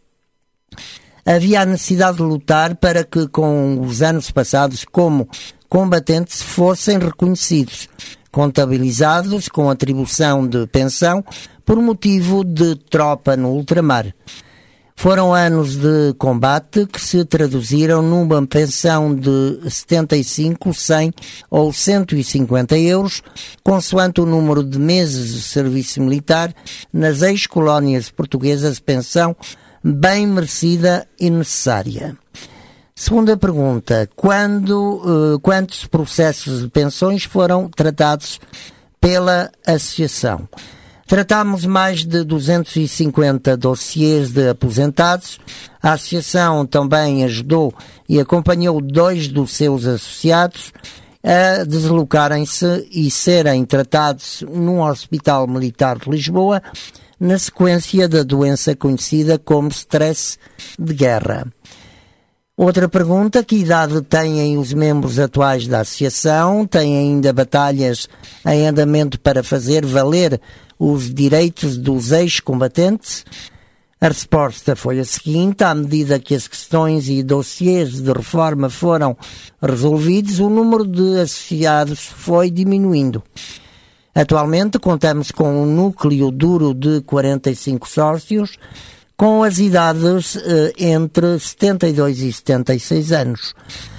Havia a necessidade de lutar para que, com os anos passados como combatentes, fossem reconhecidos, contabilizados com atribuição de pensão por motivo de tropa no ultramar. Foram anos de combate que se traduziram numa pensão de setenta e cinco, cem ou cento e cinquenta euros, consoante o número de meses de serviço militar nas ex-colónias portuguesas, pensão bem merecida e necessária. Segunda pergunta: quando, uh, quantos processos de pensões foram tratados pela Associação? Tratámos mais de duzentos e cinquenta dossiês de aposentados. A Associação também ajudou e acompanhou dois dos seus associados a deslocarem-se e serem tratados num hospital militar de Lisboa, na sequência da doença conhecida como stress de guerra. Outra pergunta: que idade têm os membros atuais da associação? Têm ainda batalhas em andamento para fazer valer os direitos dos ex-combatentes? A resposta foi a seguinte: à medida que as questões e dossiês de reforma foram resolvidos, o número de associados foi diminuindo. Atualmente contamos com um núcleo duro de quarenta e cinco sócios, com as idades eh, entre setenta e dois e setenta e seis anos.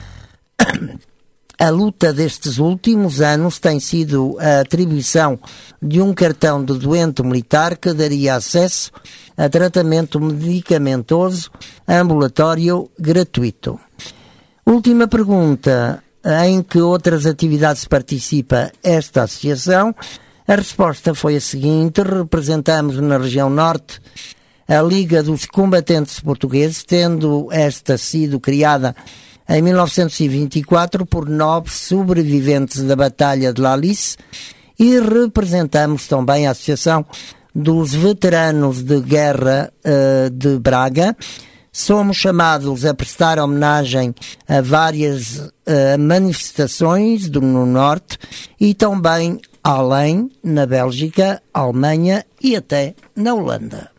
A luta destes últimos anos tem sido a atribuição de um cartão de doente militar que daria acesso a tratamento medicamentoso ambulatório gratuito. Última pergunta: em que outras atividades participa esta associação? A resposta foi a seguinte: representamos na região norte a Liga dos Combatentes Portugueses, tendo esta sido criada em mil novecentos e vinte e quatro por nove sobreviventes da Batalha de Lalice, e representamos também a Associação dos Veteranos de Guerra uh, de Braga. Somos chamados a prestar homenagem a várias uh, manifestações do, no Norte e também além, na Bélgica, Alemanha e até na Holanda.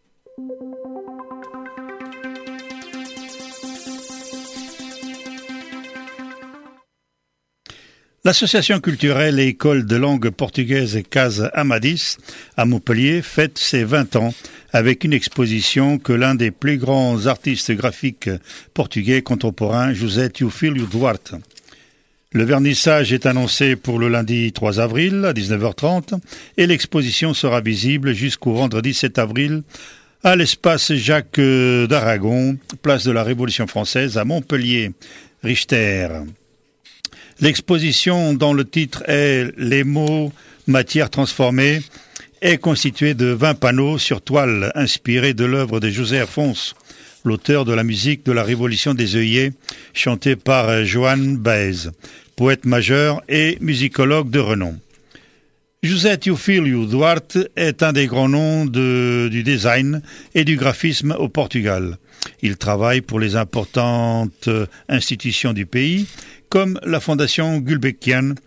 L'association culturelle et école de langue portugaise Casa Amadis à Montpellier fête ses vingt ans avec une exposition que l'un des plus grands artistes graphiques portugais contemporains, José Teofílio Duarte. Le vernissage est annoncé pour le lundi trois avril à dix-neuf heures trente et l'exposition sera visible jusqu'au vendredi sept avril à l'espace Jacques d'Aragon, place de la Révolution française à Montpellier-Richter. L'exposition, dont le titre est « Les mots, matières transformées », est constituée de vingt panneaux sur toile inspirés de l'œuvre de José Afonso, l'auteur de la musique de la Révolution des œillets, chantée par Joan Baez, poète majeur et musicologue de renom. José Teofílio Duarte est un des grands noms de, du design et du graphisme au Portugal. Il travaille pour les importantes institutions du pays, comme la Fondation Gulbenkian,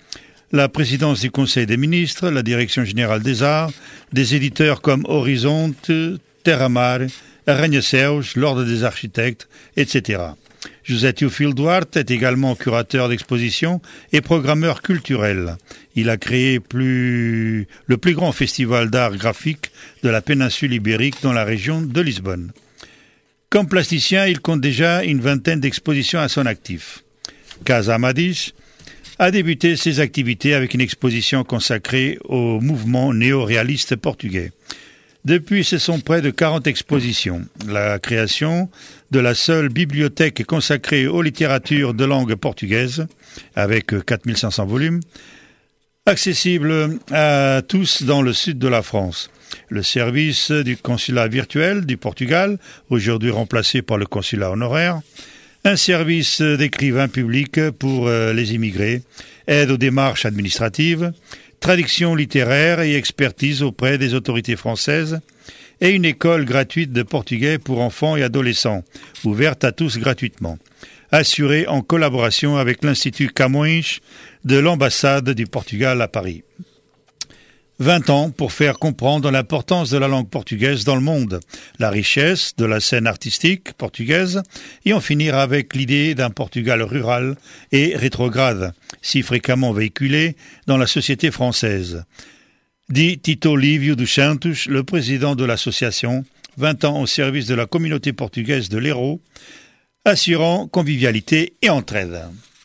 la présidence du Conseil des ministres, la direction générale des arts, des éditeurs comme Horizonte, Terra Mar, Arranha-Céus, l'Ordre des architectes, et cetera. José Théophile Duarte est également curateur d'expositions et programmeur culturel. Il a créé plus, le plus grand festival d'art graphique de la péninsule ibérique dans la région de Lisbonne. Comme plasticien, il compte déjà une vingtaine d'expositions à son actif. Casa Amadis a débuté ses activités avec une exposition consacrée au mouvement néo-réaliste portugais. Depuis, ce sont près de quarante expositions. La création de la seule bibliothèque consacrée aux littératures de langue portugaise, avec quatre mille cinq cents volumes, accessible à tous dans le sud de la France. Le service du consulat virtuel du Portugal, aujourd'hui remplacé par le consulat honoraire, un service d'écrivain public pour les immigrés, aide aux démarches administratives, traduction littéraire et expertise auprès des autorités françaises, et une école gratuite de portugais pour enfants et adolescents, ouverte à tous gratuitement, assurée en collaboration avec l'Institut Camões de l'ambassade du Portugal à Paris. vingt ans pour faire comprendre l'importance de la langue portugaise dans le monde, la richesse de la scène artistique portugaise, et en finir avec l'idée d'un Portugal rural et rétrograde, si fréquemment véhiculé dans la société française. Dit Tito Lívio dos Santos, le président de l'association, vingt ans au service de la communauté portugaise de l'Hérault, assurant convivialité et entraide.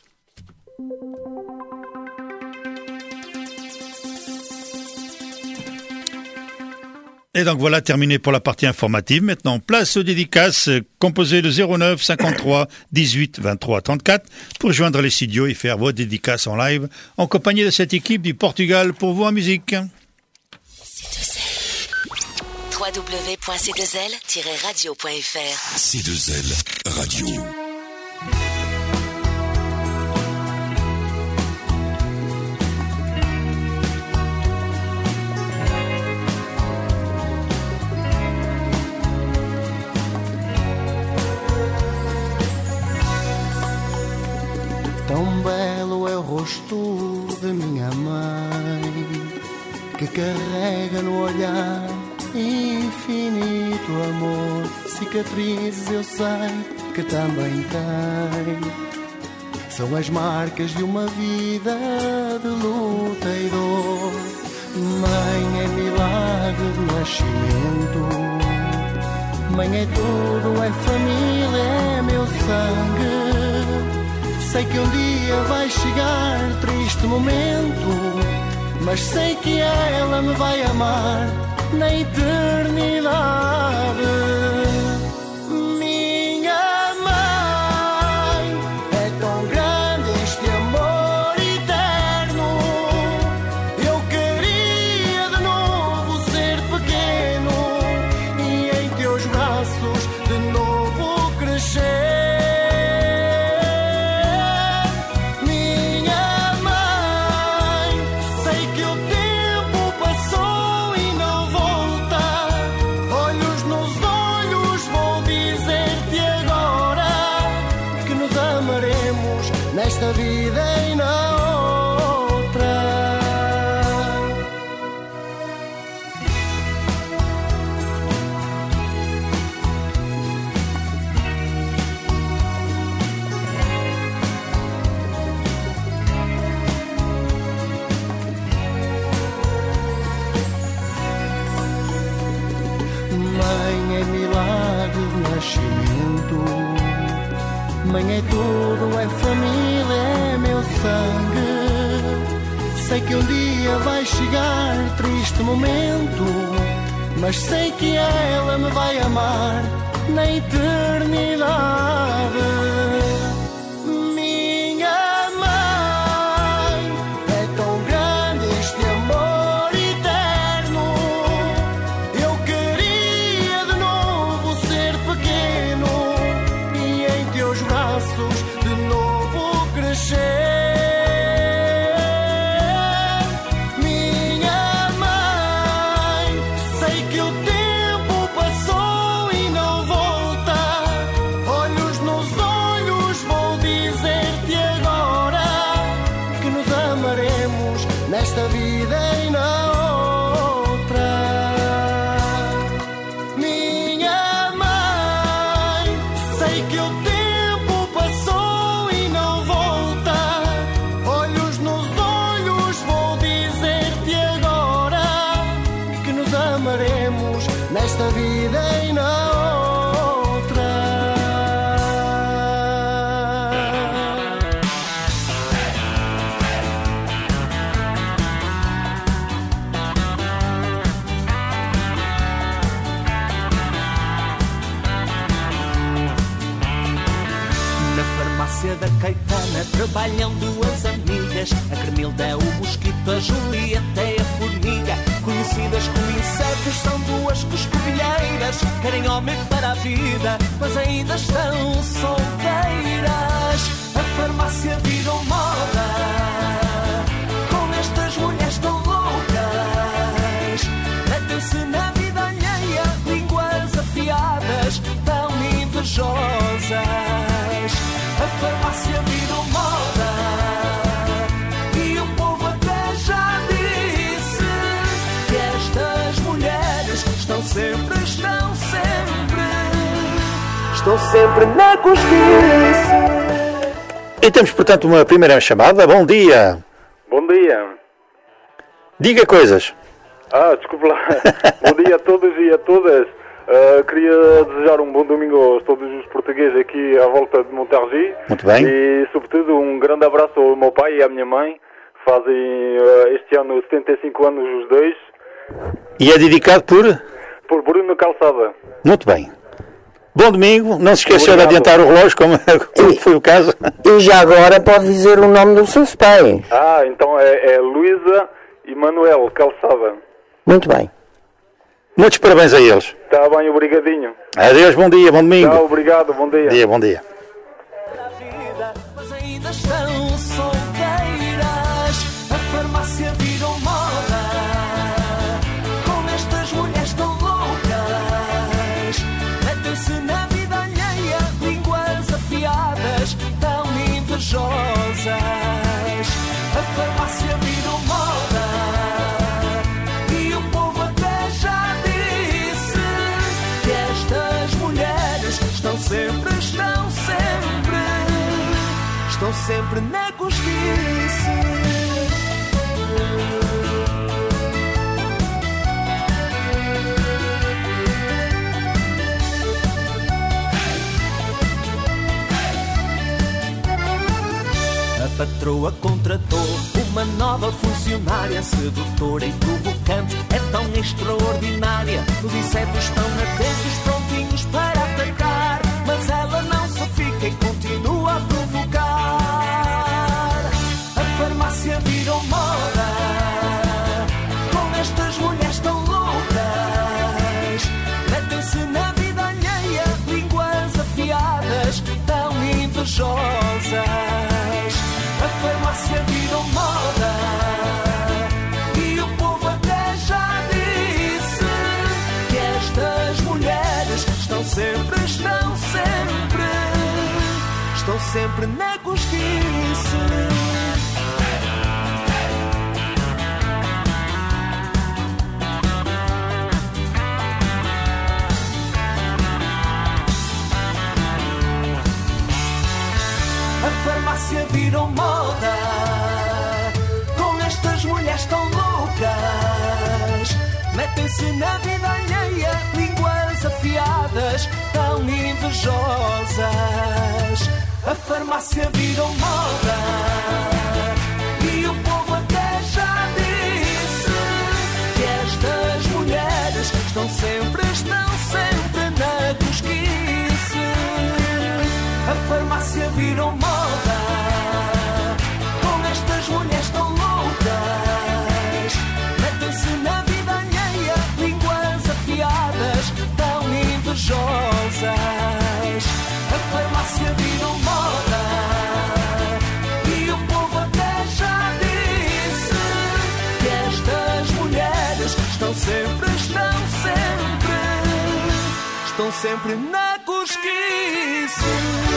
Et donc voilà, terminé pour la partie informative. Maintenant, place aux dédicaces, composées de zéro neuf cinquante-trois dix-huit vingt-trois trente-quatre pour joindre les studios et faire vos dédicaces en live en compagnie de cette équipe du Portugal pour vous en musique. w w w point c deux l tiret radio point f r C deux L Radio. Tão belo é o rosto de minha mãe, que carrega no olhar infinito amor. Cicatrizes eu sei que também tem, são as marcas de uma vida de luta e dor. Mãe é milagre do nascimento, mãe é tudo, é família, é meu sangue. Sei que um dia vai chegar triste momento, mas sei que ela me vai amar na eternidade. Minha mãe, é tão grande este amor eterno. Eu queria de novo ser pequeno e em teus braços de novo crescer. Nesta vida e na outra. Mãe é milagre do nascimento, mãe é tudo, é família, é meu sangue. Sei que um dia vai chegar triste momento, mas sei que ela me vai amar na eternidade. Minha mãe, é tão grande este amor eterno. Eu queria de novo ser pequeno e em teus braços de novo crescer. Minha mãe, sei que o tempo passou e não volta. Olhos nos olhos trabalham duas amigas. A Cremilda é o mosquito, a Julieta é a formiga. Conhecidas como insetos, são duas coscovilheiras. Querem homem para a vida, mas ainda estão solteiras. A farmácia virou moda com estas mulheres tão loucas. Metem-se na vida alheia, línguas afiadas, tão invejosas. A farmácia virou moda e o povo até já disse que estas mulheres estão sempre, estão sempre, estão sempre na cosquice. E temos, portanto, uma primeira chamada. Bom dia. Bom dia. Diga coisas. Ah, desculpe lá. Bom dia a todos e a todas. Uh, queria desejar um bom domingo a todos os portugueses aqui à volta de Montargis. Muito bem. E, sobretudo, um grande abraço ao meu pai e à minha mãe. Fazem uh, este ano setenta e cinco anos os dois. E é dedicado por? Por Bruno Calçada. Muito bem. Bom domingo. Não se esqueceu de adiantar o relógio, como, como foi o caso. E já agora pode dizer o nome dos seus pais. Ah, então é, é Luísa e Manuel Calçada. Muito bem. Muitos parabéns a eles. Está bem, obrigadinho. Adeus, bom dia, bom domingo. Tá, obrigado, bom dia. Bom dia, bom dia. Mas ainda estão solteiras. A farmácia virou moda com estas mulheres tão loucas. Metem-se na vida alheia, línguas afiadas, tão invejosas. A farmácia virou moda e o povo até já disse que estas mulheres estão sempre, estão sempre, estão sempre na cosquice. A patroa contratou uma nova funcionária, sedutora e provocante, é tão extraordinária. Os insetos estão atentos, prontinhos para atacar, mas ela não se fica e continua a provocar. A farmácia virou moda com estas mulheres tão loucas. Metem-se na vida alheia, línguas afiadas, tão invejosas. A farmácia virou moda e o povo até já disse que estas mulheres estão sempre, estão sempre, estão sempre na cosquice. A farmácia virou moda com estas mulheres tão loucas. Metem-se na vida alheia, línguas afiadas, tão invejosas. A farmácia virou moda e o povo até já disse que estas mulheres estão sempre, estão sempre na cosquice. A farmácia virou moda com estas mulheres tão loucas. Metem-se na vida alheia, línguas afiadas, tão invejosas. A farmácia virou moda e o povo até já disse que estas mulheres estão sempre, estão sempre, estão sempre na cosquice.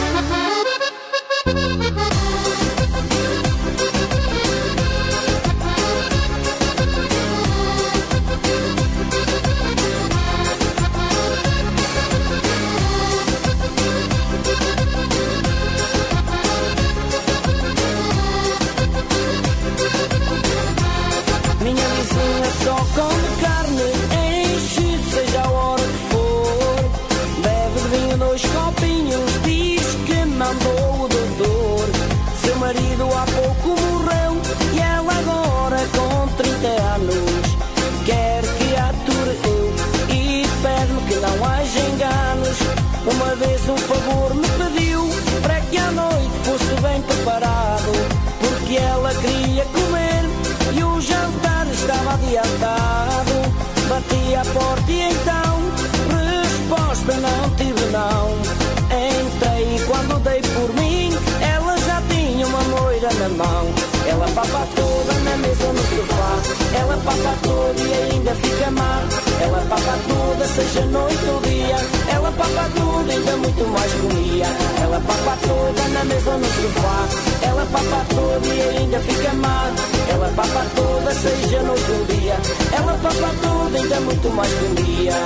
Minha vizinha só come carne, enche, seja a hora que for. Bebe de vinho dois copinhos, diz que mandou o doutor. Seu marido há pouco morreu e ela agora com trinta anos quer que ature eu e pede-me que não haja enganos. Uma vez um favor me pediu para que à noite fosse bem preparado. e o jantar estava adiantado. Bati à porta e então resposta não tive não. Entrei e quando dei por mim, ela já tinha uma moira na mão. Ela papa toda na mesa ou no sofá, ela papa toda e ainda fica má. Ela papa toda, seja noite ou dia, ela papa toda e ainda muito mais comia. Ela papa toda na mesa ou no sofá, ela papa toda e ainda fica má. Ela papa toda, seja noite ou dia, ela papa toda e ainda muito mais comia.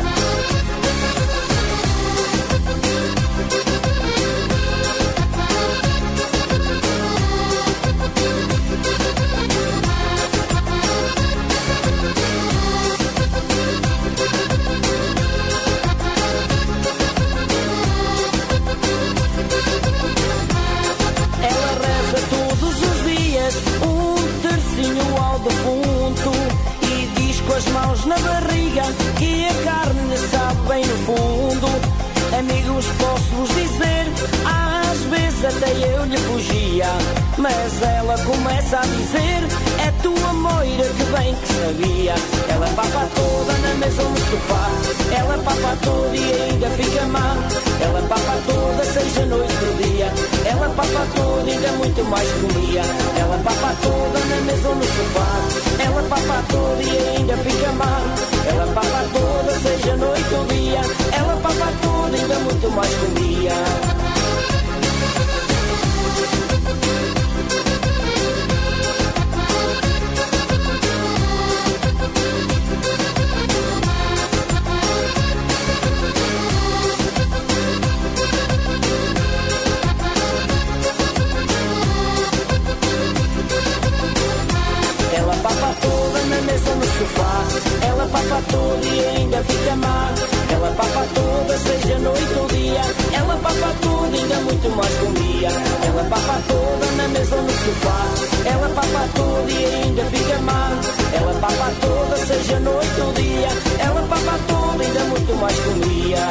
As mãos na barriga que a carne sabe bem no fundo. Amigos, posso-vos dizer, às vezes até eu lhe fugia, mas ela começa a dizer, é tua moira que bem que sabia. Ela papa toda na mesa ou no sofá, ela papa toda e ainda fica má. Ela papa toda, seja noite ou dia, ela papa toda e ainda muito mais comia. Ela papa toda na mesa ou no sofá, ela papa toda e ainda fica má. Ela papa toda, seja noite ou dia, ela papa toda e ainda muito mais comia. Ela papa toda na mesa no sofá, ela papa toda e ainda fica má. Ela papa toda, seja noite ou dia, ela papa toda e ainda muito mais comia. Ela papa toda na mesa no sofá, ela papa toda e ainda fica má. Ela papa toda, seja noite ou dia, ela papa toda e ainda muito mais comia.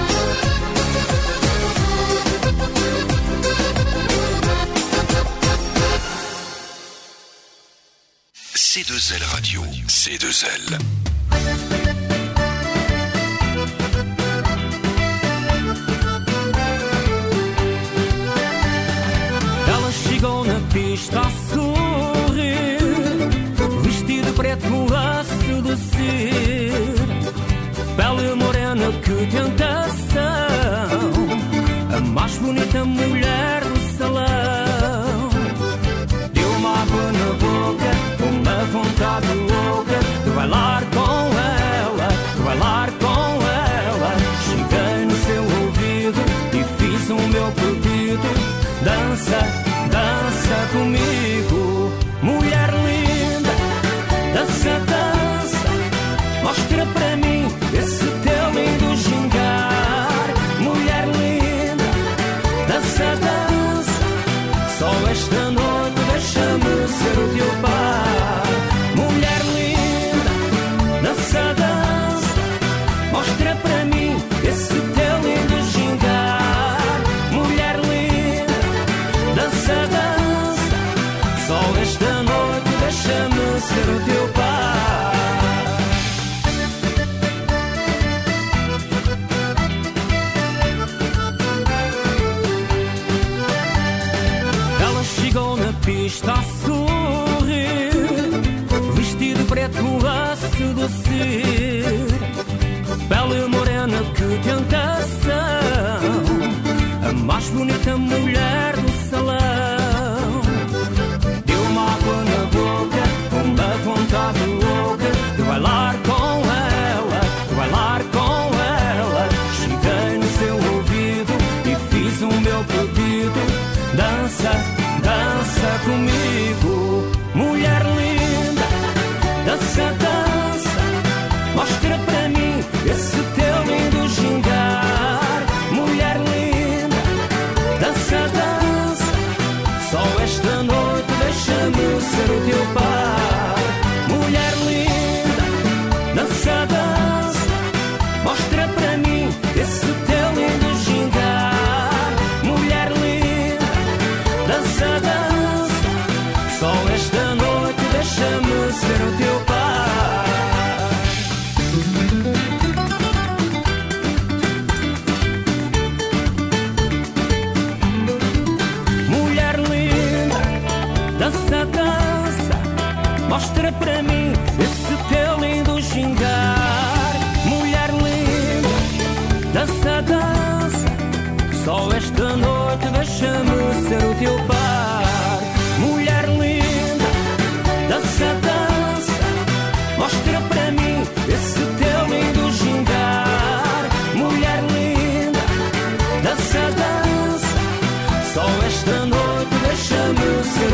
C deux L Radio, C deux L. Ela chegou na pista a sorrir, vestido preto a seduzir, pele morena que tentação, a mais bonita mulher do salão. Deu-me água na boca, uma vontade louca de bailar com ela, de bailar com ela. Cheguei no seu ouvido e fiz o meu pedido. Dança, dança comigo, mulher linda. Dança, dança, mostra para mim esse teu lindo gingar. Mulher linda, dança, dança, só esta noite deixa-me ser o teu par. Mulher linda, dança, dança, mostra para mim esse teu lindo gingar. Mulher linda, dança, dança, só esta noite deixa-me ser o teu par. Ela chegou na pista a sorrir, vestido preto a seduzir, pele morena que tentação, a mais bonita mulher do salão. Deu-me água na boca, uma vontade louca de bailar com ela, de bailar com ela. Cheguei no seu ouvido e fiz o meu pedido. Dança, dança comigo, mulher linda. Dança, dança, mostra para mim esse teu lindo gingar. Mulher linda, dança, dança, só esta noite deixa-me ser o teu par. Mulher linda, dança, dança, mostra para mim esse teu lindo gingar. Mulher linda, dança, dança, só esta noite deixa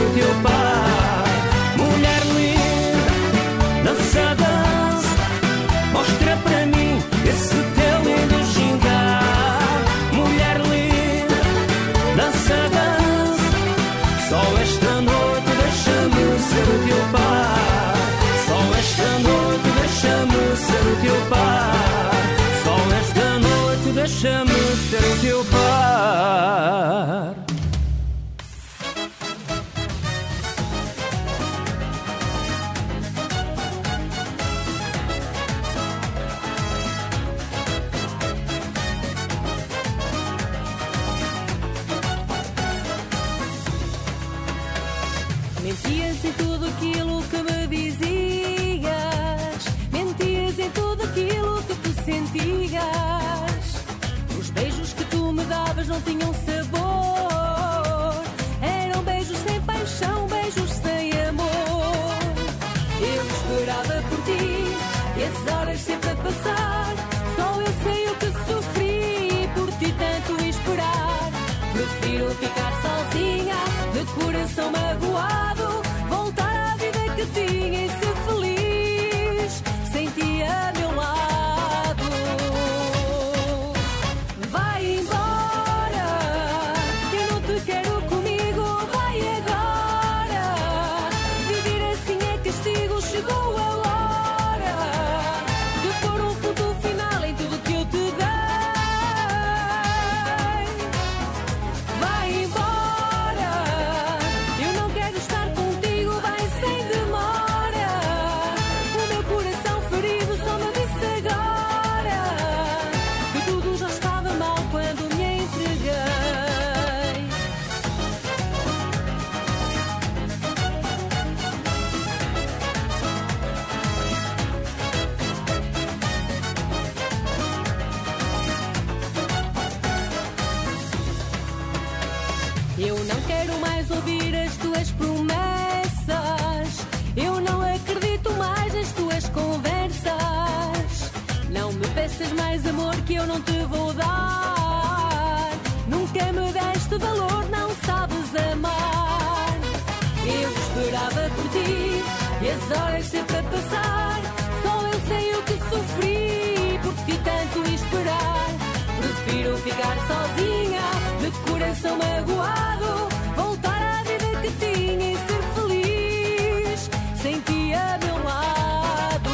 o teu pai. Mulher linda, dança, dança, mostra para mim esse teu lindo gingar. Mulher linda, dança, dança, só esta noite deixa-me ser o teu pai. Só esta noite deixa-me ser o teu pai. Só esta noite deixa-me ser o teu pai. Mentias em tudo aquilo que me dizias, mentias em tudo aquilo que tu sentias. Os beijos que tu me davas não tinham sabor, eram beijos sem paixão, beijos sem amor. Eu esperava por ti e as horas sempre a passar, só eu sei o que sofri por ti tanto esperar. Prefiro ficar sozinha, de coração magoado, voltar à vida que tinha e ser feliz sem ti a meu lado. Vai embora, eu não te quero comigo, vai agora. Viver assim é castigo, chegou a hora de pôr um ponto final em tudo que eu te dei. Vai embora, eu não quero estar contigo, vai sem demora. O meu coração ferido só me disse agora que tudo já estava mal quando me entreguei. Eu não quero mais ouvir as tuas promessas, eu não acredito mais nas tuas conversas. Não me peças mais amor que eu não te vou dar. Nunca me deste valor, não sabes amar. Eu esperava por ti e as horas sempre a passar, só eu sei o que sofri por ti tanto esperar. Prefiro ficar sozinha, de coração magoado, voltar à vida que tinha e ser feliz sem ti a meu lado.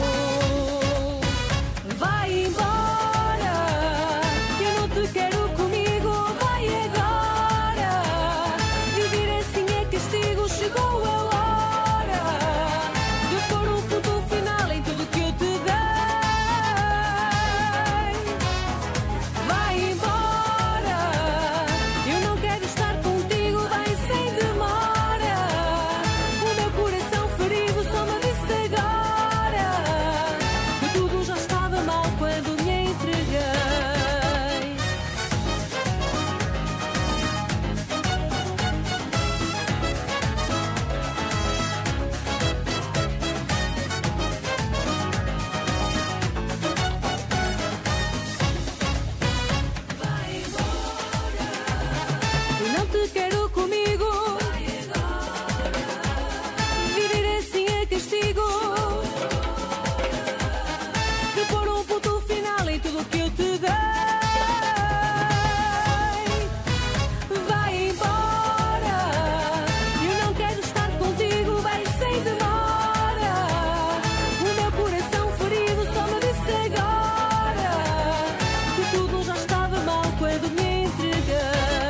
Vai embora, eu não te quero comigo, vai agora. Viver assim é castigo, chegou a hora de pôr um ponto final em tudo que eu te dei. Vai embora, eu não quero estar contigo, vai sem demora. O meu coração ferido só me disse agora que tudo já estava mal quando me entreguei. Eu não te quero comigo, viver assim é castigo, de pôr um ponto final em tudo que eu te dei. Vai embora, eu não quero estar contigo, vai sem demora. O meu coração ferido só me disse agora que tudo já estava mal quando me entreguei.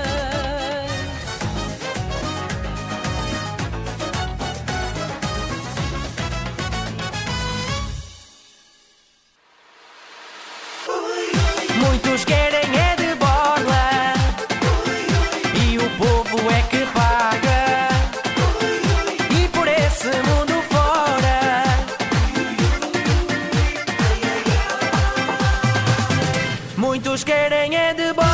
Muitos querem é de borla e o povo é que paga. E por esse mundo fora muitos querem é de borla.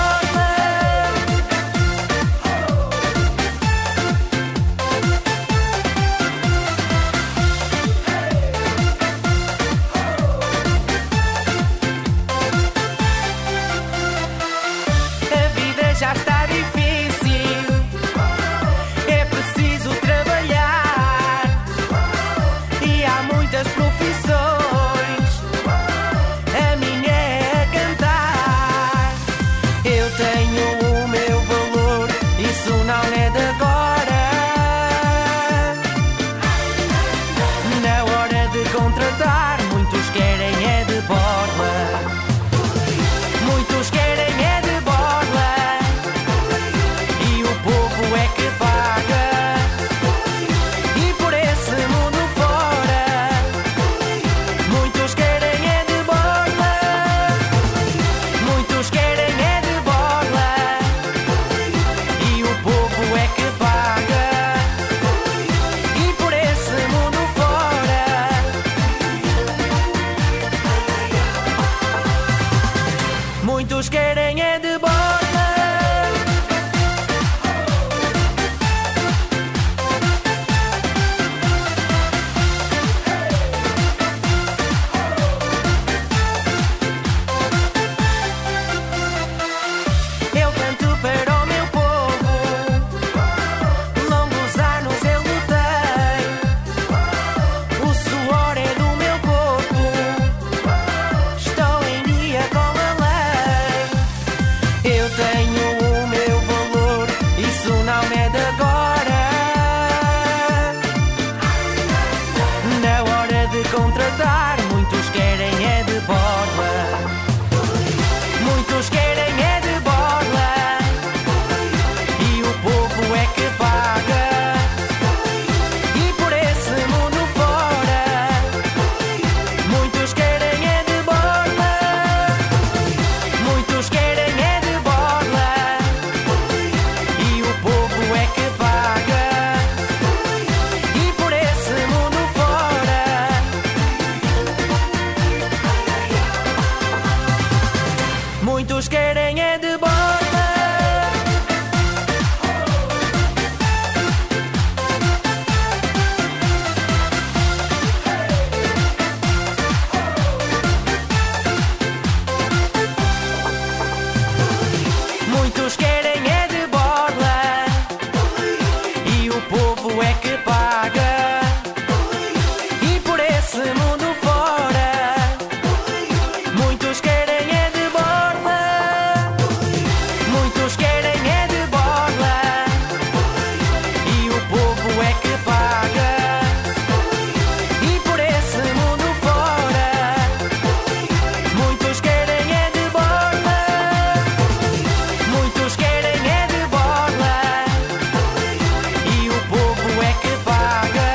povo é que paga. E por esse mundo fora, muitos querem é de borla. Muitos querem é de borla. E o povo é que paga. E por esse mundo fora, muitos querem é de borla. Muitos querem é de borla. E o povo é que paga.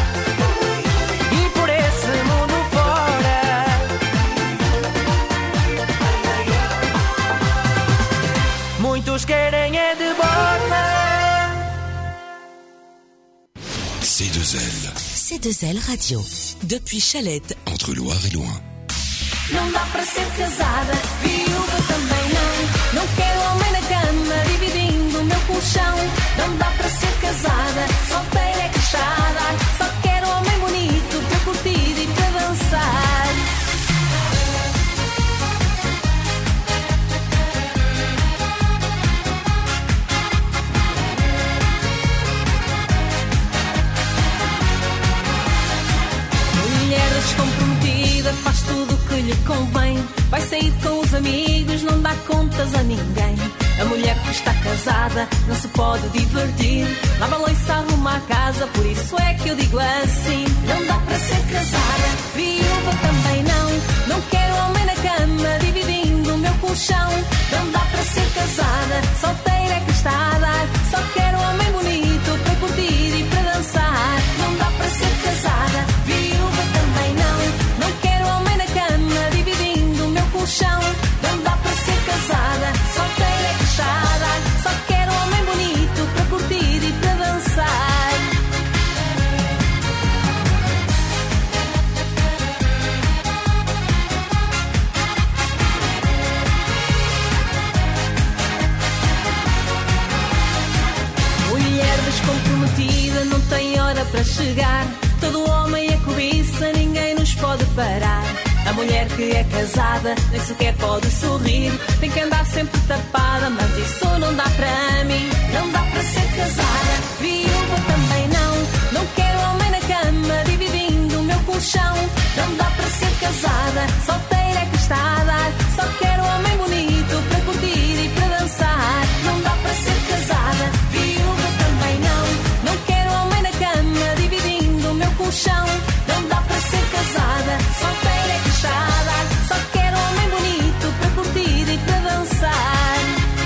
E por esse mundo fora, muitos querem é de borla. C deux L, C deux L Radio, depuis Chalette. entre Loire et Loin. Não dá para ser casada, viúva também não. Não quero homem na cama, dividindo o meu colchão. Não dá para ser casada, solteira é que está a dar. Só quero homem bonito para curtir e para dançar. Mulher descomprometida, faz tudo o que lhe convém. Vai sair com os amigos, não dá contas a ninguém. A mulher que está casada não se pode divertir. Lava a louça, arruma a casa, por isso é que eu digo assim. Não dá para ser casada, viúva também não. Não quero homem na cama, dividindo o meu colchão. Não dá para ser casada, solteira é que está a dar. Só quero homem bonito para curtir e para dançar. Não dá para ser casada, viúva também não. Não quero homem na cama, dividindo o meu colchão. Não dá para ser casada, solteira é que está a dar. Só quero homem bonito para curtir e para dançar. Mulher descomprometida, não tem hora para chegar. Todo homem é cobiça, ninguém nos pode parar. A mulher que é casada nem sequer pode sorrir. Tem que andar sempre tapada, mas isso não dá para mim. Não dá para ser casada, viúva também não. Não quero homem na cama, dividindo o meu colchão. Não dá para ser casada, solteira é que está a dar. Só quero homem bonito para curtir e para dançar. Não dá para ser casada, viúva também não. Não quero homem na cama, dividindo o meu colchão. Não dá para ser casada, solteira é que está a dar. Só quero homem bonito para curtir e para dançar.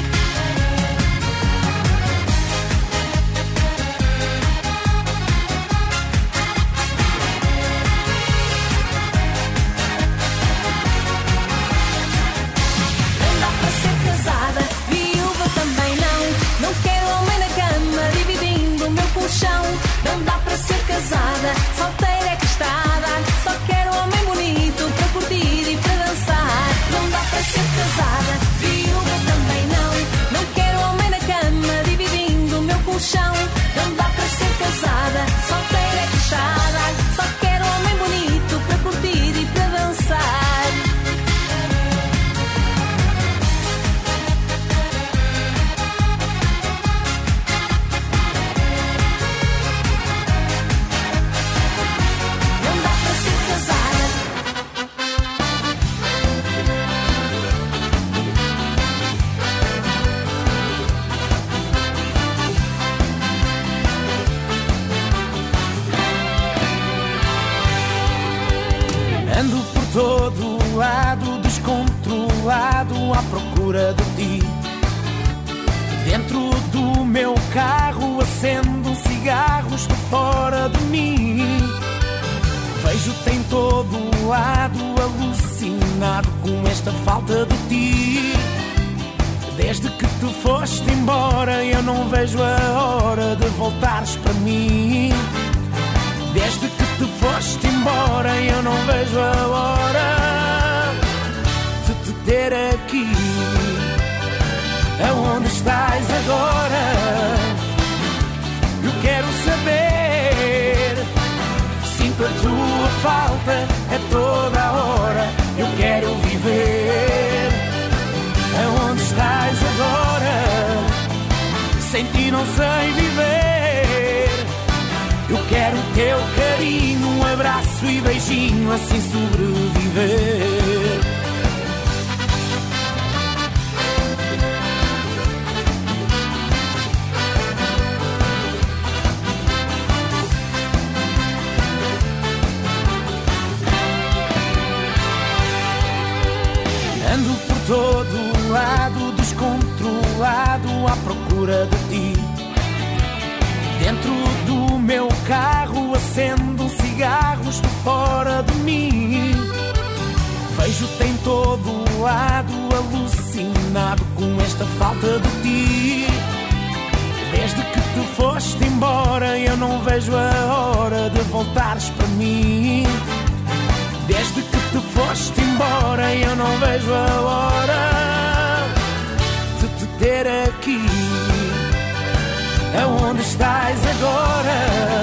Não dá para ser casada, viúva também não. Não quero homem na cama, dividindo o meu colchão. Não dá para ser casada, solteira é que está a dar. Só quero homem bonito para curtir e para dançar. Não dá para ser casada, viúva também não. Não quero homem na cama, dividindo o meu colchão. Não dá para ser casada, solteira é que está a dar. Só quero homem bonito para curtir e para dançar. Não dá para ser casada. Ando por todo lado, descontrolado, à procura de ti. Dentro do meu carro acendo cigarros por fora de mim. Vejo-te em todo lado, alucinado com esta falta de ti. Desde que tu foste embora eu não vejo a hora de voltares para mim. Desde que tu foste embora eu não vejo a hora de te ter aqui. Aonde estás agora? Eu quero saber. Sinto a tua falta a toda a hora. Eu quero viver. Aonde estás agora? Sem ti não sei viver. Eu quero o teu carinho, um abraço e beijinho, assim sobreviver. Ando por todo lado, descontrolado, à procura de ti. Dentro do meu carro acendo um cigarro, estou fora de mim. Vejo-te em todo lado, alucinado com esta falta de ti. Desde que tu foste embora eu não vejo a hora de voltares para mim. Desde que tu foste embora eu não vejo a hora de te ter aqui. Aonde estás agora?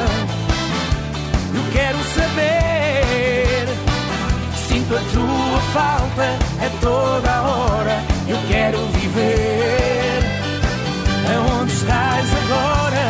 Eu quero saber. Sinto a tua falta a toda a hora. Eu quero viver. Aonde estás agora?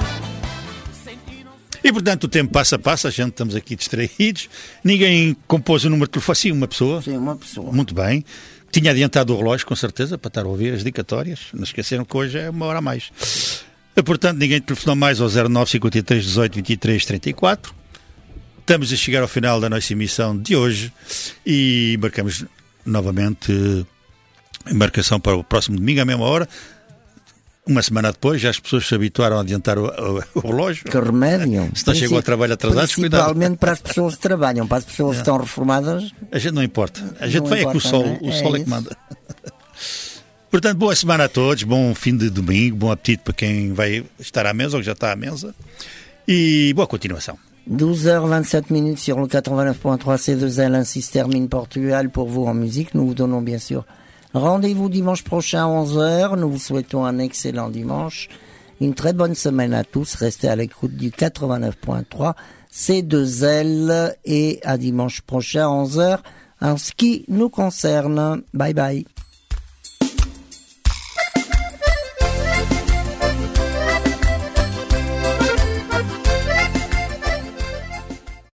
E portanto o tempo passa, passa, a gente estamos aqui distraídos. Ninguém compôs o número de telefone. Sim, uma pessoa. Sim, uma pessoa. Muito bem. Tinha adiantado o relógio, com certeza, para estar a ouvir as dedicatórias. Não esqueceram que hoje é uma hora a mais. E, portanto, ninguém telefonou mais ao zero nove cinquenta e três dezoito vinte e três trinta e quatro. Estamos a chegar ao final da nossa emissão de hoje e embarcamos novamente a embarcação para o próximo domingo à mesma hora. Uma semana depois, já as pessoas se habituaram a adiantar o, o, o relógio. Que remédio. Se não chegou ao trabalho atrasados, cuidado. Principalmente para as pessoas que trabalham, para as pessoas que estão reformadas. A gente não importa. A gente não vai importa, é que o sol é? o sol é, é que manda. Portanto, boa semana a todos, bom fim de domingo, bom apetite para quem vai estar à mesa ou já está à mesa. E boa continuação. douze heures vingt-sept minutes sur le quatre-vingt-neuf point trois C deux L, ainsi se termine Portugal pour vous en musique. Nous vous donnons bien sûr rendez-vous dimanche prochain à onze heures. Nous vous souhaitons un excellent dimanche, une très bonne semaine à tous. Restez à l'écoute du quatre-vingt-neuf point trois C deux L et à dimanche prochain à onze heures en ce qui nous concerne. Bye bye.